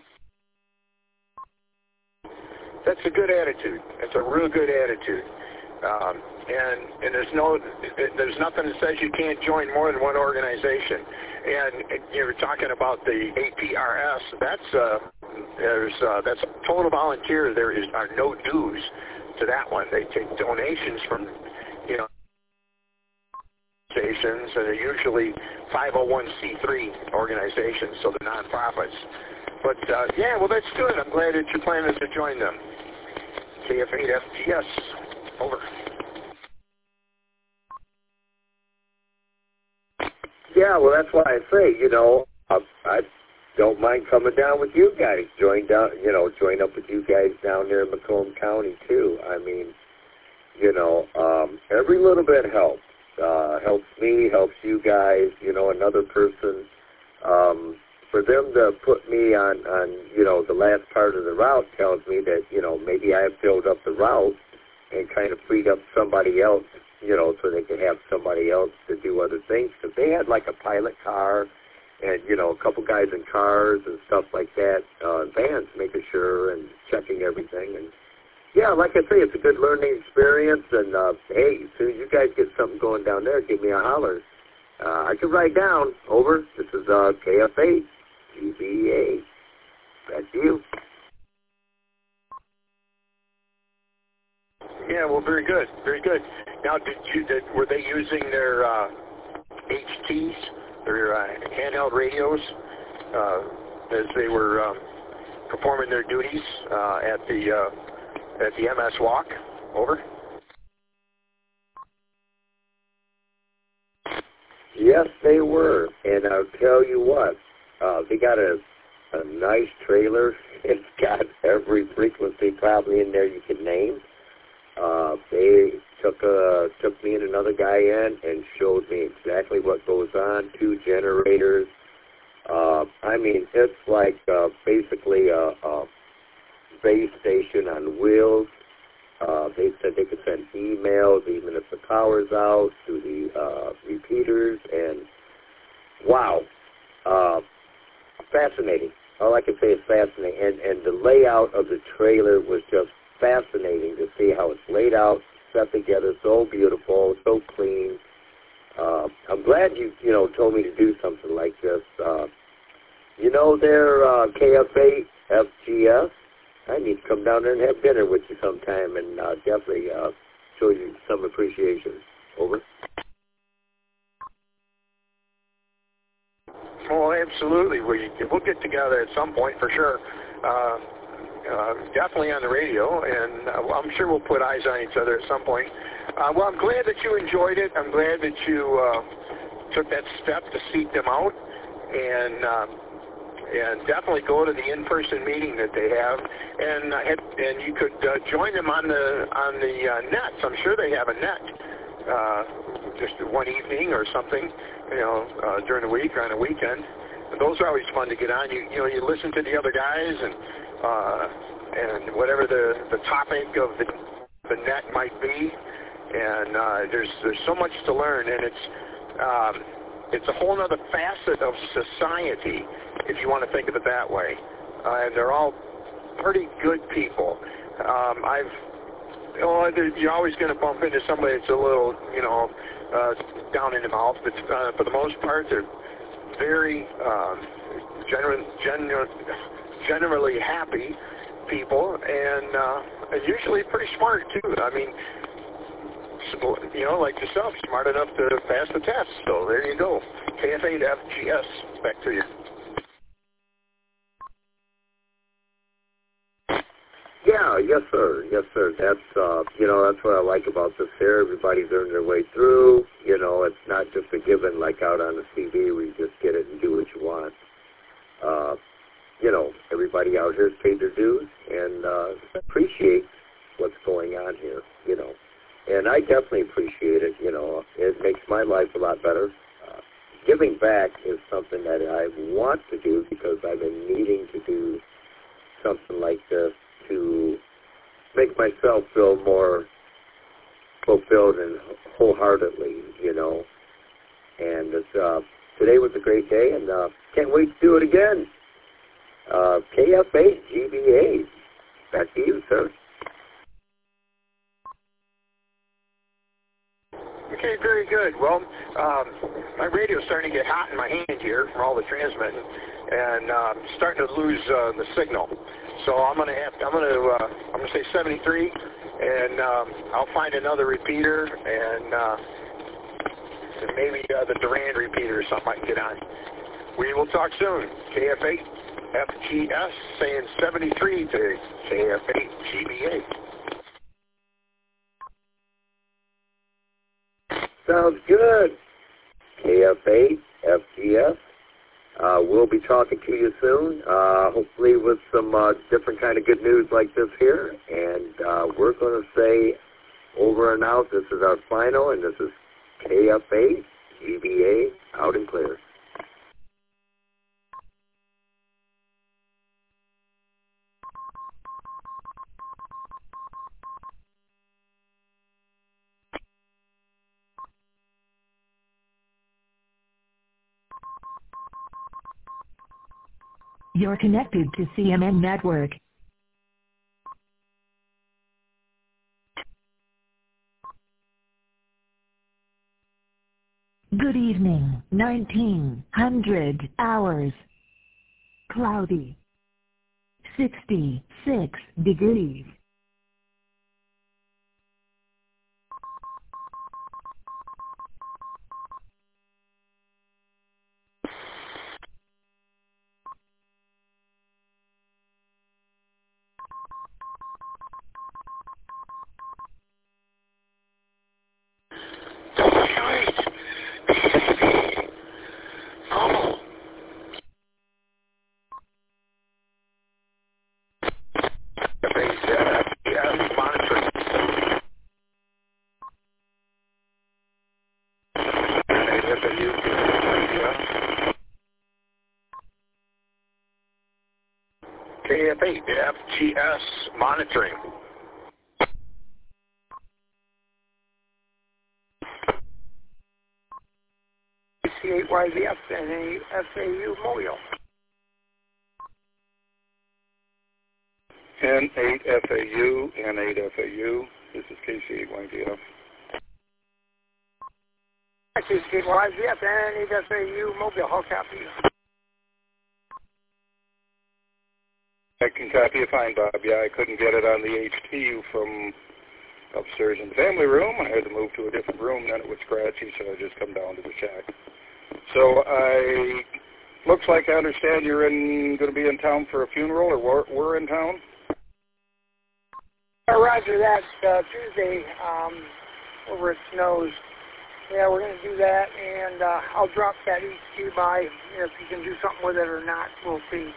that's a good attitude. That's a real good attitude. Um, and and there's no, there's nothing that says you can't join more than one organization. And you were talking about the A P R S. That's uh, there's uh, that's total volunteer. There is are no dues to that one. They take donations from, you know, organizations, and they're usually five oh one c three organizations, so they're nonprofits. But uh, yeah, well, that's good. I'm glad that you're planning to join them. K F eight F G S. Over. Yeah, well, that's why I say, you know, I, I don't mind coming down with you guys. Join down, you know, join up with you guys down there in Macomb County too. I mean, you know, um, every little bit helps. Uh, helps me, helps you guys. You know, another person. Um, for them to put me on, on, you know, the last part of the route tells me that, you know, maybe I have filled up the route and kind of freed up somebody else, you know, so they could have somebody else to do other things. Because they had like a pilot car and, you know, a couple guys in cars and stuff like that, uh, vans, making sure and checking everything. And, yeah, like I say, it's a good learning experience. And, uh, hey, as soon as you guys get something going down there, give me a holler. Uh, I can write down. Over. This is uh, K F eight G B A. Back to you. Yeah, well, very good, very good. Now, did you did, were they using their uh, H Ts, their uh, handheld radios, uh, as they were um, performing their duties uh, at the uh, at the M S Walk? Over. Yes, they were, and I'll tell you what, uh, they got a a nice trailer. It's got every frequency probably in there you could name. Uh, they took uh, took me and another guy in and showed me exactly what goes on. Two generators. Uh, I mean, it's like uh, basically a, a base station on wheels. Uh, they said they could send emails even if the power's out to the uh, repeaters. And wow, uh, fascinating. All I can say is fascinating. And, and the layout of the trailer was just fascinating to see how it's laid out, set together, so beautiful, so clean. Uh, I'm glad you, you know, told me to do something like this. Uh, you know, they're uh, K F eight F G S. I need to come down there and have dinner with you sometime and uh, definitely uh, show you some appreciation. Over. Oh, absolutely. We, we'll get together at some point for sure. Uh, uh, definitely on the radio, and uh, I'm sure we'll put eyes on each other at some point. Uh, well, I'm glad that you enjoyed it. I'm glad that you uh, took that step to seek them out, and um, and definitely go to the in-person meeting that they have, and uh, and you could uh, join them on the on the uh, nets. I'm sure they have a net, uh, just one evening or something, you know, uh, during the week or on a weekend. And those are always fun to get on. You you know, you listen to the other guys and uh, and whatever the the topic of the the net might be, and uh, there's there's so much to learn, and it's um, it's a whole other facet of society, if you want to think of it that way. Uh, and they're all pretty good people. Um, I've, you know, you're always going to bump into somebody that's a little, you know, uh, down in the mouth, but uh, for the most part, they're very um, gener- gener- generally happy people, and, uh, and usually pretty smart, too. I mean, you know, like yourself, smart enough to pass the test. So there you go. K F eight F G S, back to you. Yeah, yes, sir. Yes, sir. That's, uh, you know, that's what I like about this here. Everybody's earned their way through. You know, it's not just a given like out on the C V where you just get it and do what you want. Uh, you know, everybody out here has paid their dues and uh, appreciates what's going on here, you know. And I definitely appreciate it, you know. It makes my life a lot better. Uh, giving back is something that I want to do because I've been needing to do something like this to make myself feel more fulfilled and wholeheartedly, you know. And it's, uh, today was a great day, and uh, can't wait to do it again. Uh, K F eight G B A. Back to you, sir. Okay, very good. Well, um, my radio's starting to get hot in my hand here from all the transmitting, and uh, starting to lose uh, the signal. So I'm gonna have, I'm gonna, uh, I'm gonna say seventy-three, and um, I'll find another repeater, and, uh, and maybe uh, the Durand repeater or something I can get on. We will talk soon. K F eight F G S saying seventy-three to K F eight G B A. Sounds good. K F eight F G S. Uh, we'll be talking to you soon, uh, hopefully with some uh, different kind of good news like this here. And uh, we're going to say over and out, this is our final, and this is K F eight G B A out and clear. You're connected to C M N Network. Good evening, nineteen hundred hours. Cloudy. sixty-six degrees. K F eight F G S monitoring. C eight Y Z F and a S A U Mobile. N eight F A U, N eight F A U. This is K C eight Y Z F. K C eight Y Z F and eight F A U Mobile. How copy? I can copy you fine, Bob. Yeah, I couldn't get it on the H T U from upstairs in the family room. I had to move to a different room, then it was scratchy, so I just come down to the shack. So I, looks like I understand you're in going to be in town for a funeral, or we're, we're in town? Uh, roger that. Uh, Tuesday, um, over at Snows. Yeah, we're going to do that, and uh, I'll drop that H T U by. If you can do something with it or not, we'll see.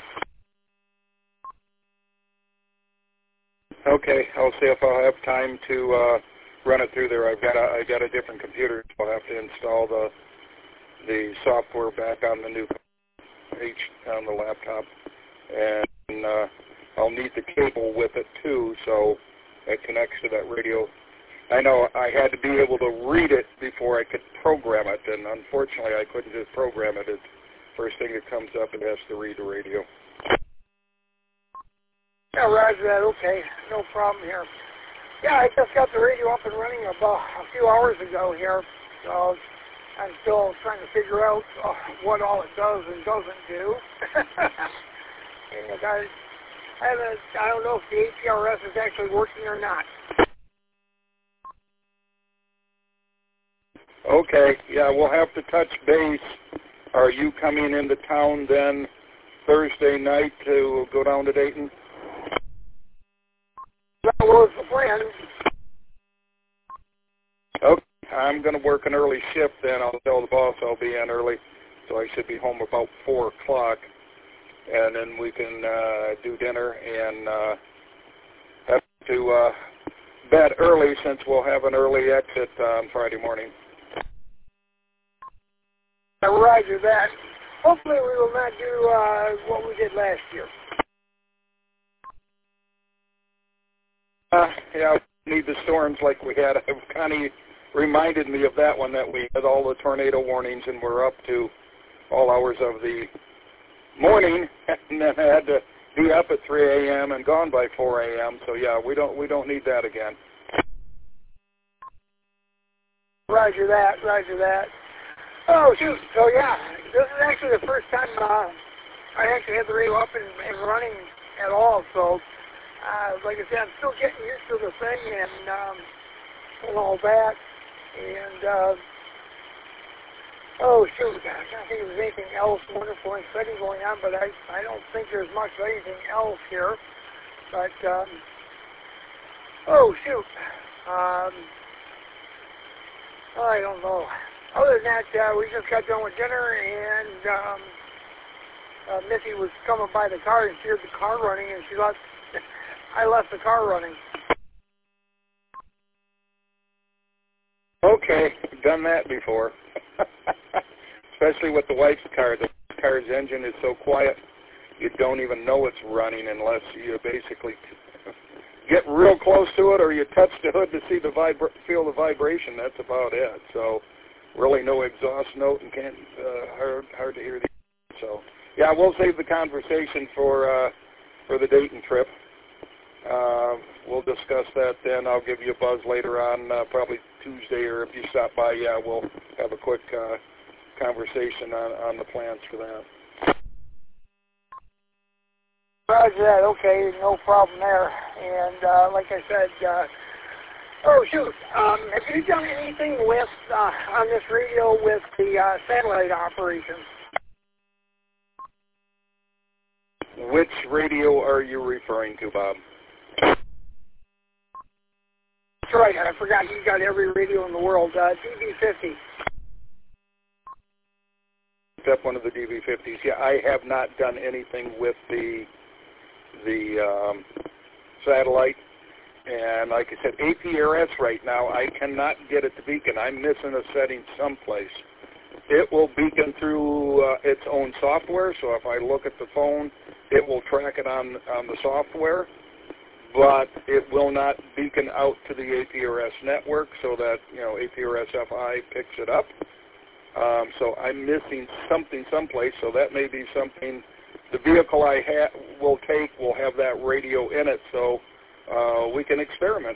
Okay, I'll see if I'll have time to uh, run it through there. I've got a, I got a different computer, so I'll have to install the the software back on the new H on the laptop, and uh, I'll need the cable with it too, so it connects to that radio. I know I had to be able to read it before I could program it, and unfortunately I couldn't just program it. It's first thing that comes up, it has to read the radio. Yeah, roger that. Okay, no problem here. Yeah, I just got the radio up and running about a few hours ago here, so I'm still trying to figure out uh, what all it does and doesn't do. And I, I haven't, I don't know if the A P R S is actually working or not. Okay, yeah, we'll have to touch base. Are you coming into town then Thursday night to go down to Dayton? What was the plan? Okay, I'm going to work an early shift then. I'll tell the boss I'll be in early, so I should be home about four o'clock, and then we can uh, do dinner and uh, have to uh, bed early since we'll have an early exit on Friday morning. Roger that. Hopefully we will not do uh, what we did last year. Uh, yeah, we need the storms like we had. It kind of reminded me of that one, that we had all the tornado warnings and we're up to all hours of the morning, and then had to be up at three a m and gone by four a m So yeah, we don't we don't need that again. Roger that. Roger that. Oh shoot! So yeah, this is actually the first time uh, I actually had the radio up and, and running at all. So, uh, like I said, I'm still getting used to the thing and um, and all that. And uh, oh shoot, I can't think there's anything else wonderful and exciting going on, but I I don't think there's much of anything else here. But um, oh shoot, um, I don't know. Other than that, uh, we just got done with dinner, and um, uh, Missy was coming by the car and she heard the car running, and she left. I left the car running. Okay, done that before. Especially with the wife's car. The car's engine is so quiet, you don't even know it's running unless you basically get real close to it or you touch the hood to see the vibra- feel the vibration. That's about it. So really no exhaust note and can't uh, hard hard to hear the. So yeah, we'll save the conversation for uh, for the Dayton trip. Uh, we'll discuss that then. I'll give you a buzz later on, uh, probably Tuesday, or if you stop by, yeah, we'll have a quick uh, conversation on, on the plans for that. Roger that. Okay, no problem there. And uh, like I said, uh, oh shoot, um, have you done anything with uh, on this radio with the uh, satellite operation? Which radio are you referring to, Bob? That's right. I forgot you got every radio in the world. Uh, D B fifty. Except one of the D B fifties. Yeah, I have not done anything with the the um, satellite. And like I said, A P R S right now, I cannot get it to beacon. I'm missing a setting someplace. It will beacon through uh, its own software. So if I look at the phone, it will track it on on the software. But it will not beacon out to the A P R S network so that, you know, A P R S F I picks it up. Um, so I'm missing something someplace, so that may be something. The vehicle I ha- will take will have that radio in it, so uh, we can experiment.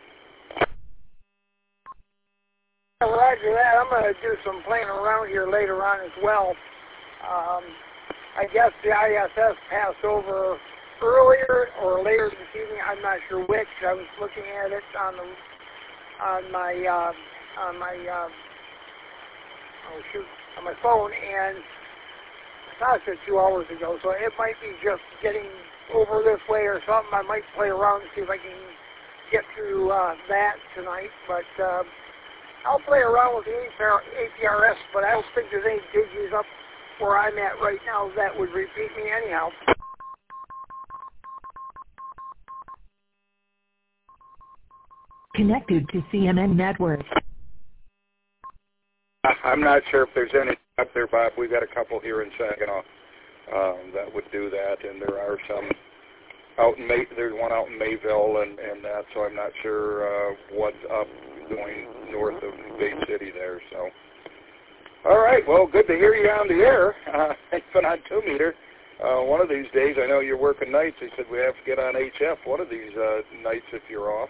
Roger that. I'm going to do some playing around here later on as well. Um, I guess the I S S passed over earlier or later this evening. I'm not sure which. I was looking at it on the on my uh, on my uh, oh shoot on my phone, and I thought it was two hours ago. So it might be just getting over this way or something. I might play around and see if I can get through uh, that tonight. But uh, I'll play around with the A P R S, but I don't think there's any digits up where I'm at right now that would repeat me anyhow. Connected to C M N Network. I'm not sure if there's any up there, Bob. We've got a couple here in Saginaw um, that would do that, and there are some out in May. There's one out in Mayville and, and that, so I'm not sure uh, what's up going north of Bay City there. So, all right, well, good to hear you on the air. Uh, even on two meter. Uh, one of these days, I know you're working nights. They said we have to get on H F one of these uh, nights if you're off.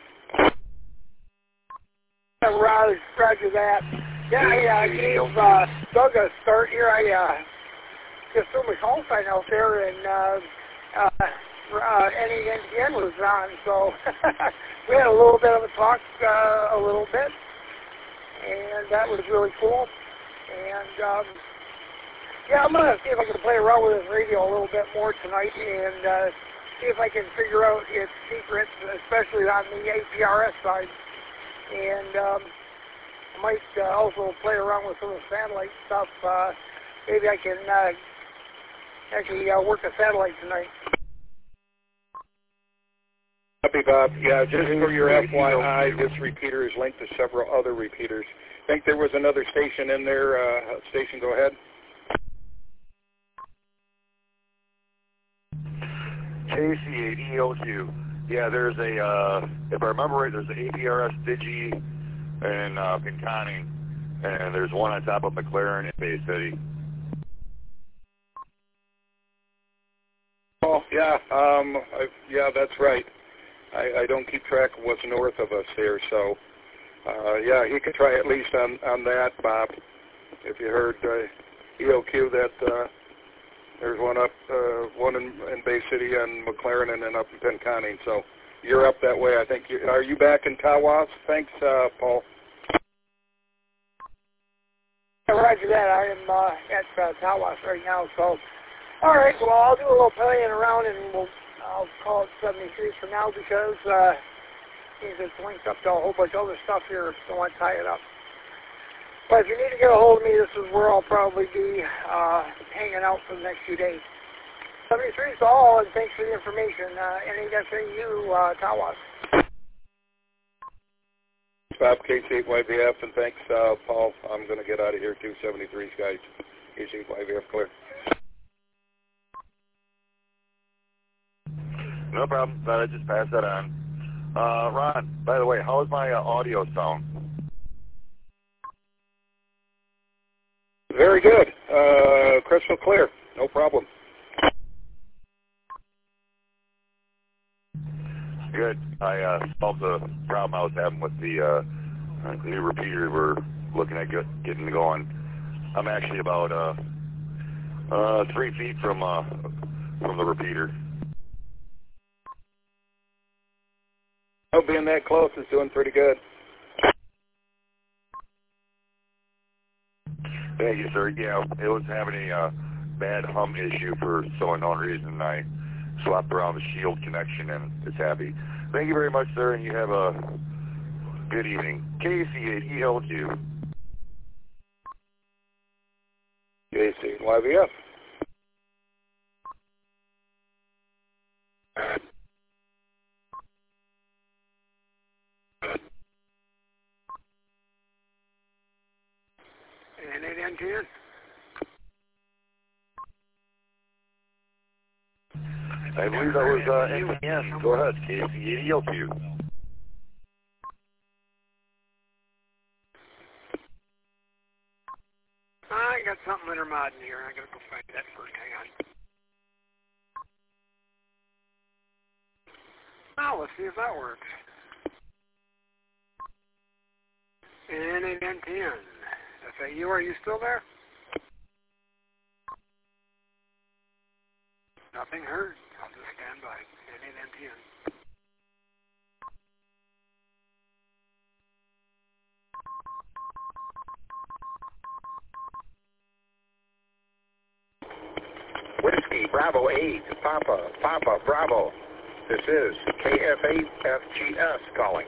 Roger, roger that. Yeah, I uh, gave uh, Doug a start here. I uh, just threw my call sign out there, and uh, uh, uh, N E N T N was on, so we had a little bit of a talk, uh, a little bit, and that was really cool. And um, yeah, I'm going to see if I can play around with this radio a little bit more tonight and uh, see if I can figure out its secrets, especially on the A P R S side. And um, I might uh, also play around with some of the satellite stuff. Uh, maybe I can uh, actually uh, work a satellite tonight. Copy, Bob. Yeah, just for your F Y I, this repeater is linked to several other repeaters. I think there was another station in there. Uh, station, go ahead. K C eight E L Q. Yeah, there's a, uh, if I remember right, there's an A P R S Digi in uh, Pinconning, and there's one on top of McLaren in Bay City. Oh, yeah, um, I, yeah, that's right. I, I don't keep track of what's north of us there, so, uh, yeah, he could try at least on, on that, Bob. If you heard uh, E L Q, that uh, there's one up, uh, one in, in Bay City and McLaren, and then up in Pinconning. So you're up that way. I think. You, are you back in Tawas? Thanks, uh, Paul. Yeah, roger that. I am uh, at uh, Tawas right now. So, all right. Well, I'll do a little playing around, and we'll I'll call it seventy-three for now because uh, it's linked up to a whole bunch of other stuff here. Don't want to tie it up. But if you need to get a hold of me, this is where I'll probably be uh, hanging out for the next few days. seventy-three is all, and thanks for the information. Uh, N eight S A U, uh, Tawas. Bob, K C eight Y V F, and thanks, uh, Paul. I'm going to get out of here, too. seventy-three, guys. K C eight Y V F, clear. No problem. Thought I'd just pass that on. Uh, Ron, by the way, how is my uh, audio sound? Very good. Uh, crystal clear. No problem. Good. I uh, solved the problem I was having with the uh, new repeater we're looking at get, getting going. I'm actually about uh, uh, three feet from uh, from the repeater. Oh, being that close is doing pretty good. Thank you, sir. Yeah, it was having a uh, bad hum issue for some unknown reason. I swapped around the shield connection, and it's happy. Thank you very much, sir, and you have a good evening. K C eight E L Q. K C eight Y V F. N eight N ten. I believe that was uh, N T N. Go ahead, K C eight E L Q. I got something intermodding here. I gotta go find that first. Hang on. Now let's see if that works. N eight N ten. F A U, are you still there? Nothing heard. I'll just stand by. N eight N ten. Whiskey, Bravo eight, Papa, Papa, Bravo. This is K F eight F G S calling.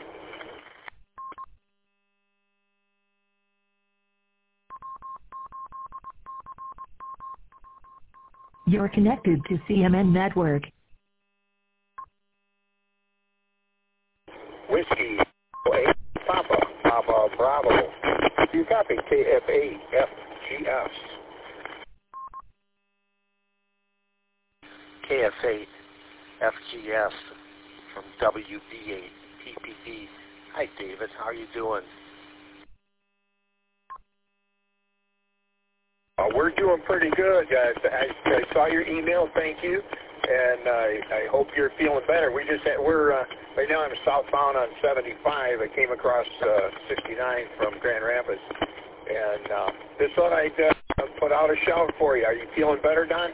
You're connected to C M N Network. Whiskey, eight, Papa, Papa, Bravo. You copy K F eight F G S. K F eight F G S from W B eight P P D. Hi, David. How are you doing? Uh, we're doing pretty good, guys. I, I saw your email. Thank you, and I, I hope you're feeling better. We just had, we're uh, right now. I'm southbound on seventy-five. I came across uh, sixty-nine from Grand Rapids, and uh, just thought I'd uh, put out a shout for you. Are you feeling better, Don?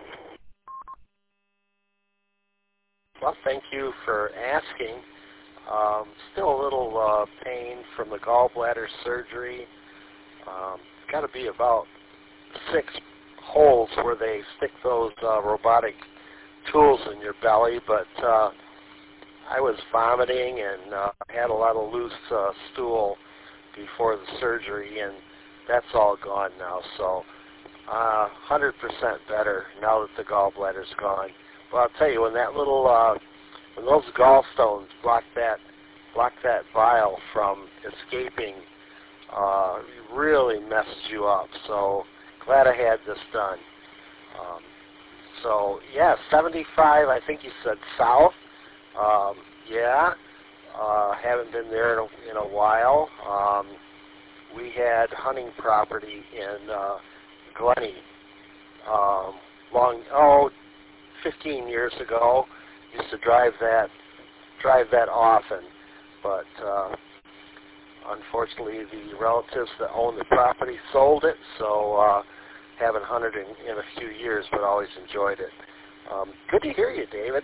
Well, thank you for asking. Um, still a little uh, pain from the gallbladder surgery. Um, it's got to be about six holes where they stick those uh, robotic tools in your belly, but uh, I was vomiting and uh, had a lot of loose uh, stool before the surgery, and that's all gone now. So uh, one hundred percent better now that the gallbladder's gone. But I'll tell you, when that little, uh, when those gallstones block that, block that bile from escaping, uh, it really messes you up. So glad I had this done. Um, so yeah, seventy-five. I think you said south. Um, yeah, uh, haven't been there in a, in a while. Um, we had hunting property in uh, Glenny um, long oh fifteen years ago. Used to drive that drive that often, but uh, unfortunately the relatives that own the property sold it, so uh, haven't hunted in, in a few years, but always enjoyed it. Um, good to hear you, David.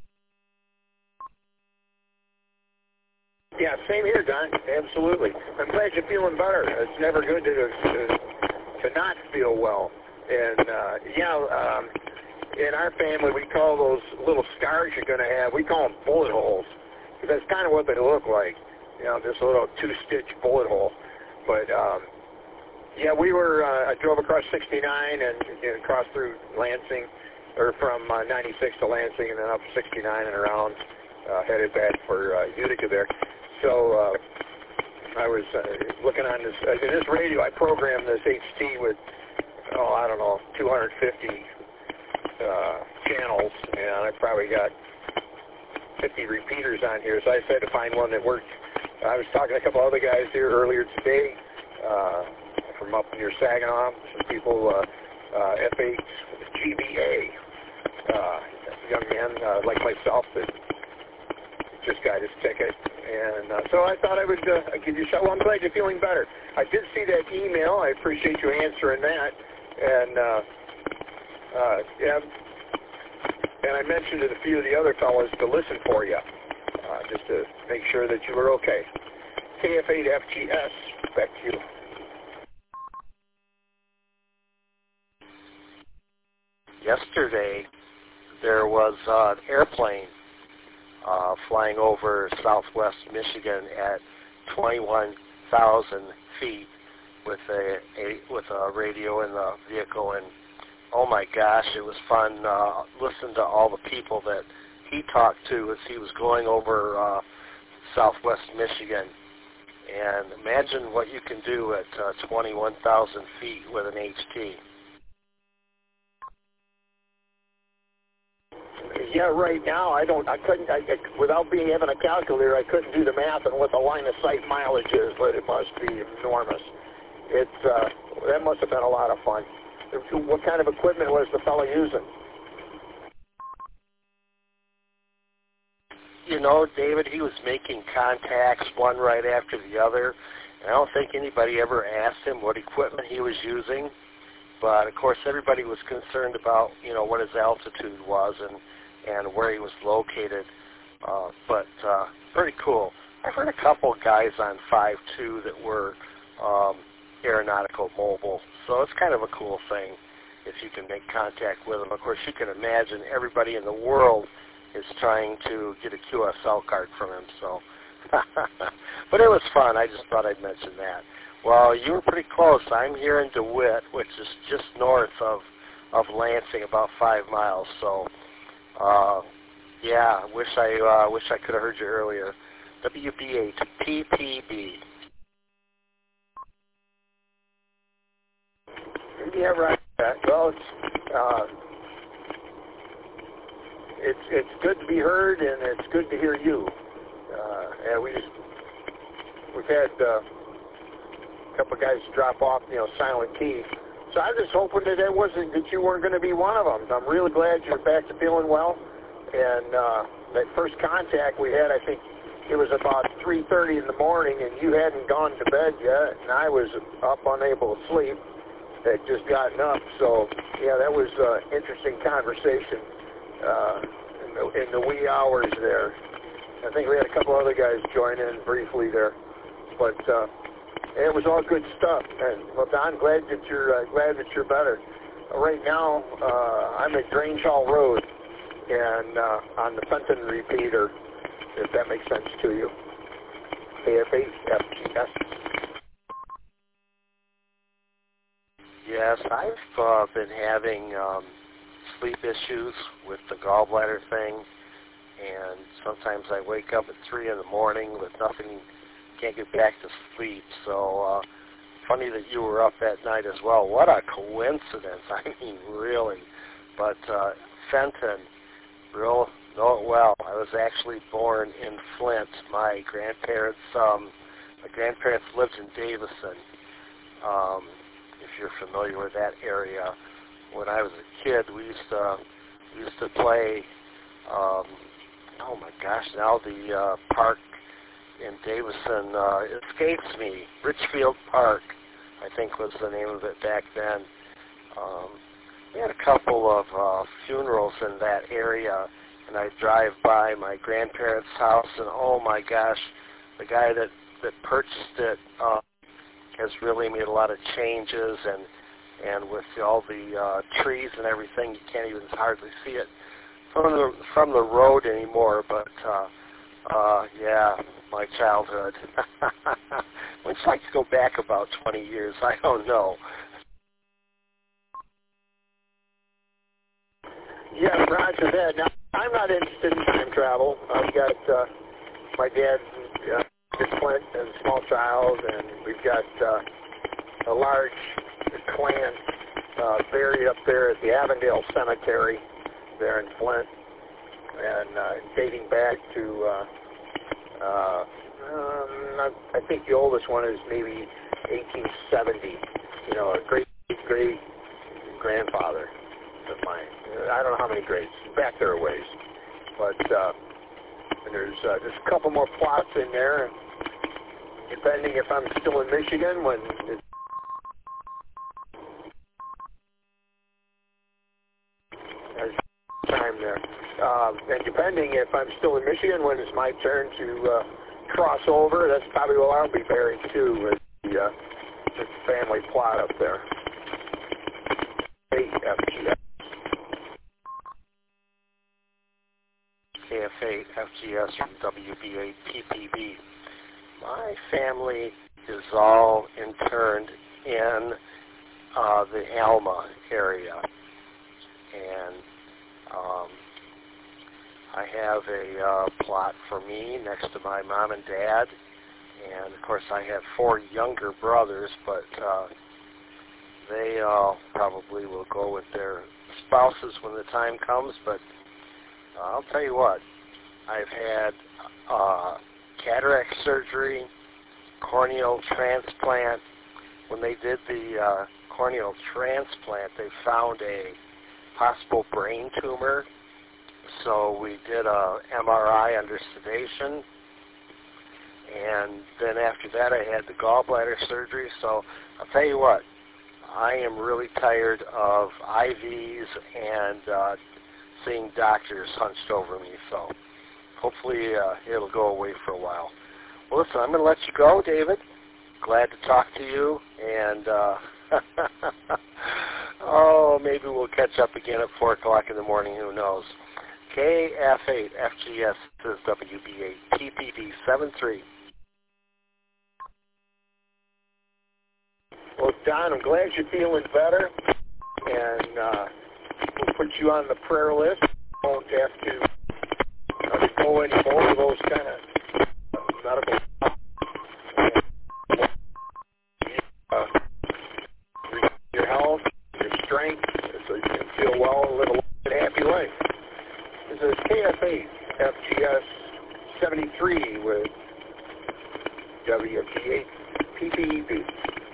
Yeah, same here, Don. Absolutely. I'm glad you're feeling better. It's never good to to, to not feel well. And uh, yeah, um, in our family, we call those little scars you're going to have, we call them bullet holes. That's kind of what they look like. You know, just a little two-stitch bullet hole. But um, yeah, we were. Uh, I drove across sixty-nine and, and crossed through Lansing, or from uh, ninety-six to Lansing, and then up sixty-nine and around, uh, headed back for uh, Utica there. So uh, I was uh, looking on this, uh, in this radio, I programmed this H T with, oh, I don't know, two hundred fifty uh, channels, and I probably got fifty repeaters on here, so I decided to find one that worked. I was talking to a couple other guys here earlier today uh, from up near Saginaw, some people, uh, uh, F eight G B A, uh, young men uh, like myself that just got his ticket. And uh, so I thought I would uh, give you a shot. Well, I'm glad you're feeling better. I did see that email. I appreciate you answering that. And uh, uh, yeah, and I mentioned to a few of the other fellows to listen for you, uh, just to make sure that you were okay. K F eight F G S, back to you. Yesterday, there was uh, an airplane Uh, flying over southwest Michigan at twenty-one thousand feet with a, a with a radio in the vehicle, and oh my gosh, it was fun. Uh, listen to all the people that he talked to as he was going over uh, southwest Michigan, and imagine what you can do at uh, twenty-one thousand feet with an H T. Yeah, right now I don't. I couldn't. I, I, without being having a calculator, I couldn't do the math on what the line of sight mileage is, but it must be enormous. It's uh, that must have been a lot of fun. What kind of equipment was the fellow using? You know, David, he was making contacts one right after the other. And I don't think anybody ever asked him what equipment he was using. But of course, everybody was concerned about, you know, what his altitude was and and where he was located. Uh, but uh, pretty cool. I've heard a couple of guys on five two that were um, aeronautical mobile, so it's kind of a cool thing if you can make contact with them. Of course, you can imagine everybody in the world is trying to get a Q S L card from him. So, but it was fun. I just thought I'd mention that. Well, you were pretty close. I'm here in DeWitt, which is just north of of Lansing, about five miles. So. Uh, yeah, wish I uh, wish I could have heard you earlier. W B eight P P B. Yeah, right. Well, it's uh, it's it's good to be heard, and it's good to hear you. Uh, and we just we've had uh, a couple of guys drop off, you know, silent key. So I was just hoping that that wasn't that you weren't going to be one of them. I'm really glad you're back to feeling well. And uh, that first contact we had, I think it was about three thirty in the morning, and you hadn't gone to bed yet, and I was up unable to sleep. Had just gotten up. So yeah, that was an uh, interesting conversation uh, in, the, in the wee hours there. I think we had a couple other guys join in briefly there, but. Uh, And it was all good stuff. And well, Don, glad that you're uh, glad that you're better. Uh, right now, uh, I'm at Grange Hall Road and uh, on the Fenton repeater, if that makes sense to you. K F eight F G S. Yes, I've uh, been having um, sleep issues with the gallbladder thing, and sometimes I wake up at three in the morning with nothing, can't get back to sleep. So uh, funny that you were up that night as well. What a coincidence! I mean, really. But uh, Fenton, real know it well. I was actually born in Flint. My grandparents, um, my grandparents lived in Davison. Um, if you're familiar with that area, when I was a kid, we used to we used to play. Um, oh my gosh! Now the uh, park in Davison uh, escapes me. Richfield Park, I think, was the name of it back then. Um, we had a couple of uh, funerals in that area, and I drive by my grandparents' house, and oh my gosh, the guy that that purchased it uh, has really made a lot of changes, and and with all the uh, trees and everything, you can't even hardly see it from the from the road anymore. But uh, uh, yeah, my childhood. Would you like to go back about twenty years? I don't know. Yeah, roger that. Now, I'm not interested in time travel. I've got uh, my dad uh, is Flint and a small child, and we've got uh, a large clan uh, buried up there at the Avondale Cemetery there in Flint, and uh, dating back to, uh, uh, um, I think the oldest one is maybe eighteen seventy, you know, a great, great grandfather of mine. I don't know how many grades, back there a ways. But uh, and there's uh, there's a couple more plots in there, and depending if I'm still in Michigan when it's there's time there, uh, and depending if I'm still in Michigan when it's my turn to uh, cross over, that's probably where I'll be buried too, with the, uh, the family plot up there. F G S. K F eight F G S from W B A P P B. My family is all interned in uh, the Alma area, and um, I have a uh, plot for me next to my mom and dad, and of course I have four younger brothers, but uh, they uh, probably will go with their spouses when the time comes. But uh, I'll tell you what, I've had uh, cataract surgery, corneal transplant. When they did the uh, corneal transplant, they found a possible brain tumor. So we did a M R I under sedation. And then after that, I had the gallbladder surgery. So I'll tell you what, I am really tired of I Vs and uh, seeing doctors hunched over me. So hopefully uh, it'll go away for a while. Well, listen, I'm going to let you go, David. Glad to talk to you. And, uh, oh, maybe we'll catch up again at four o'clock in the morning. Who knows? K F eight F G S says W B A P P B seven three. Well, Don, I'm glad you're feeling better, and uh, we'll put you on the prayer list. You won't have to uh, go any more of those kind of medical uh, your health, your strength, so you can feel well and live a long and happy life. This is K F eight F G S seventy-three with W B A P P B.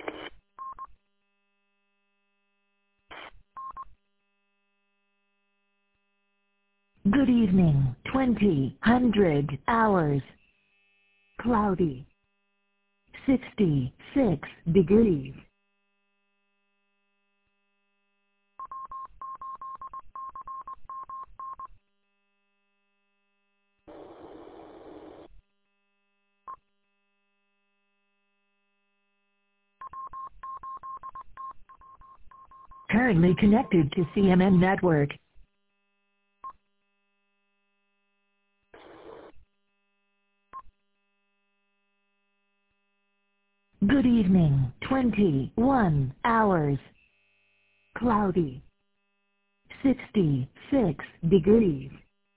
Good evening, twenty, hundred, hours. Cloudy. sixty-six degrees. Currently connected to C M N Network. Good evening, twenty-one hours. Cloudy. sixty-six degrees.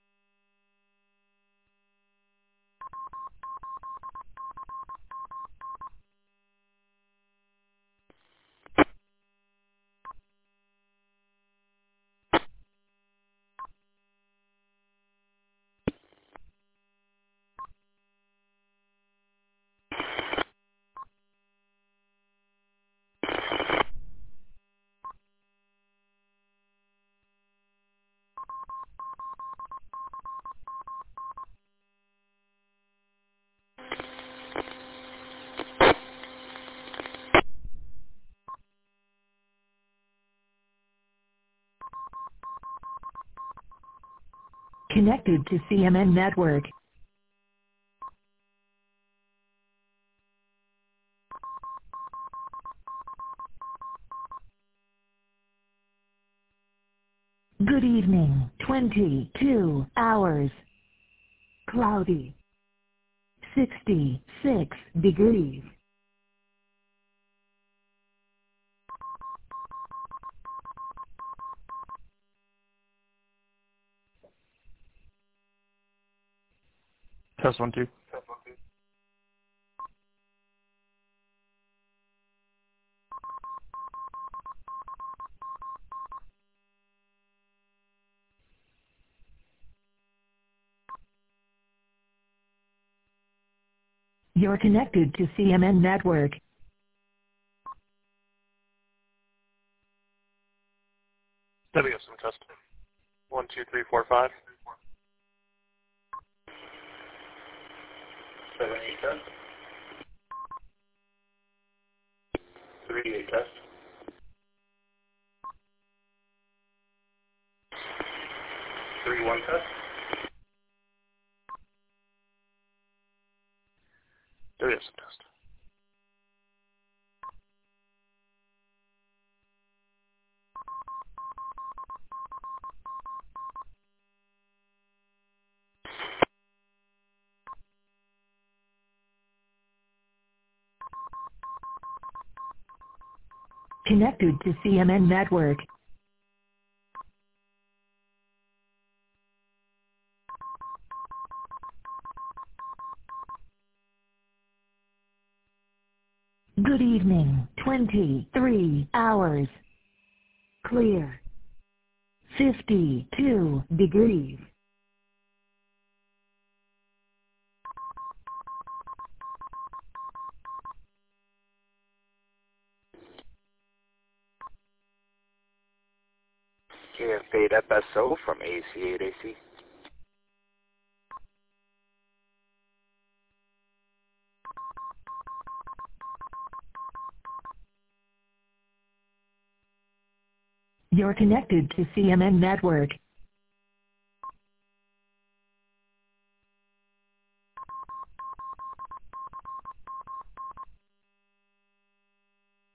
Connected to C M N Network. Good evening, twenty-two hours. Cloudy. sixty-six degrees. Test one, two. You're connected to C M N Network. W S M test. One, two, three, four, five. Seven, eight test. Three, eight test. Three, one test. W S M test. Connected to C M N Network. Good evening, twenty-three hours. Clear. fifty-two degrees. K F eight F S O from A C eight A C. You're connected to C M N Network.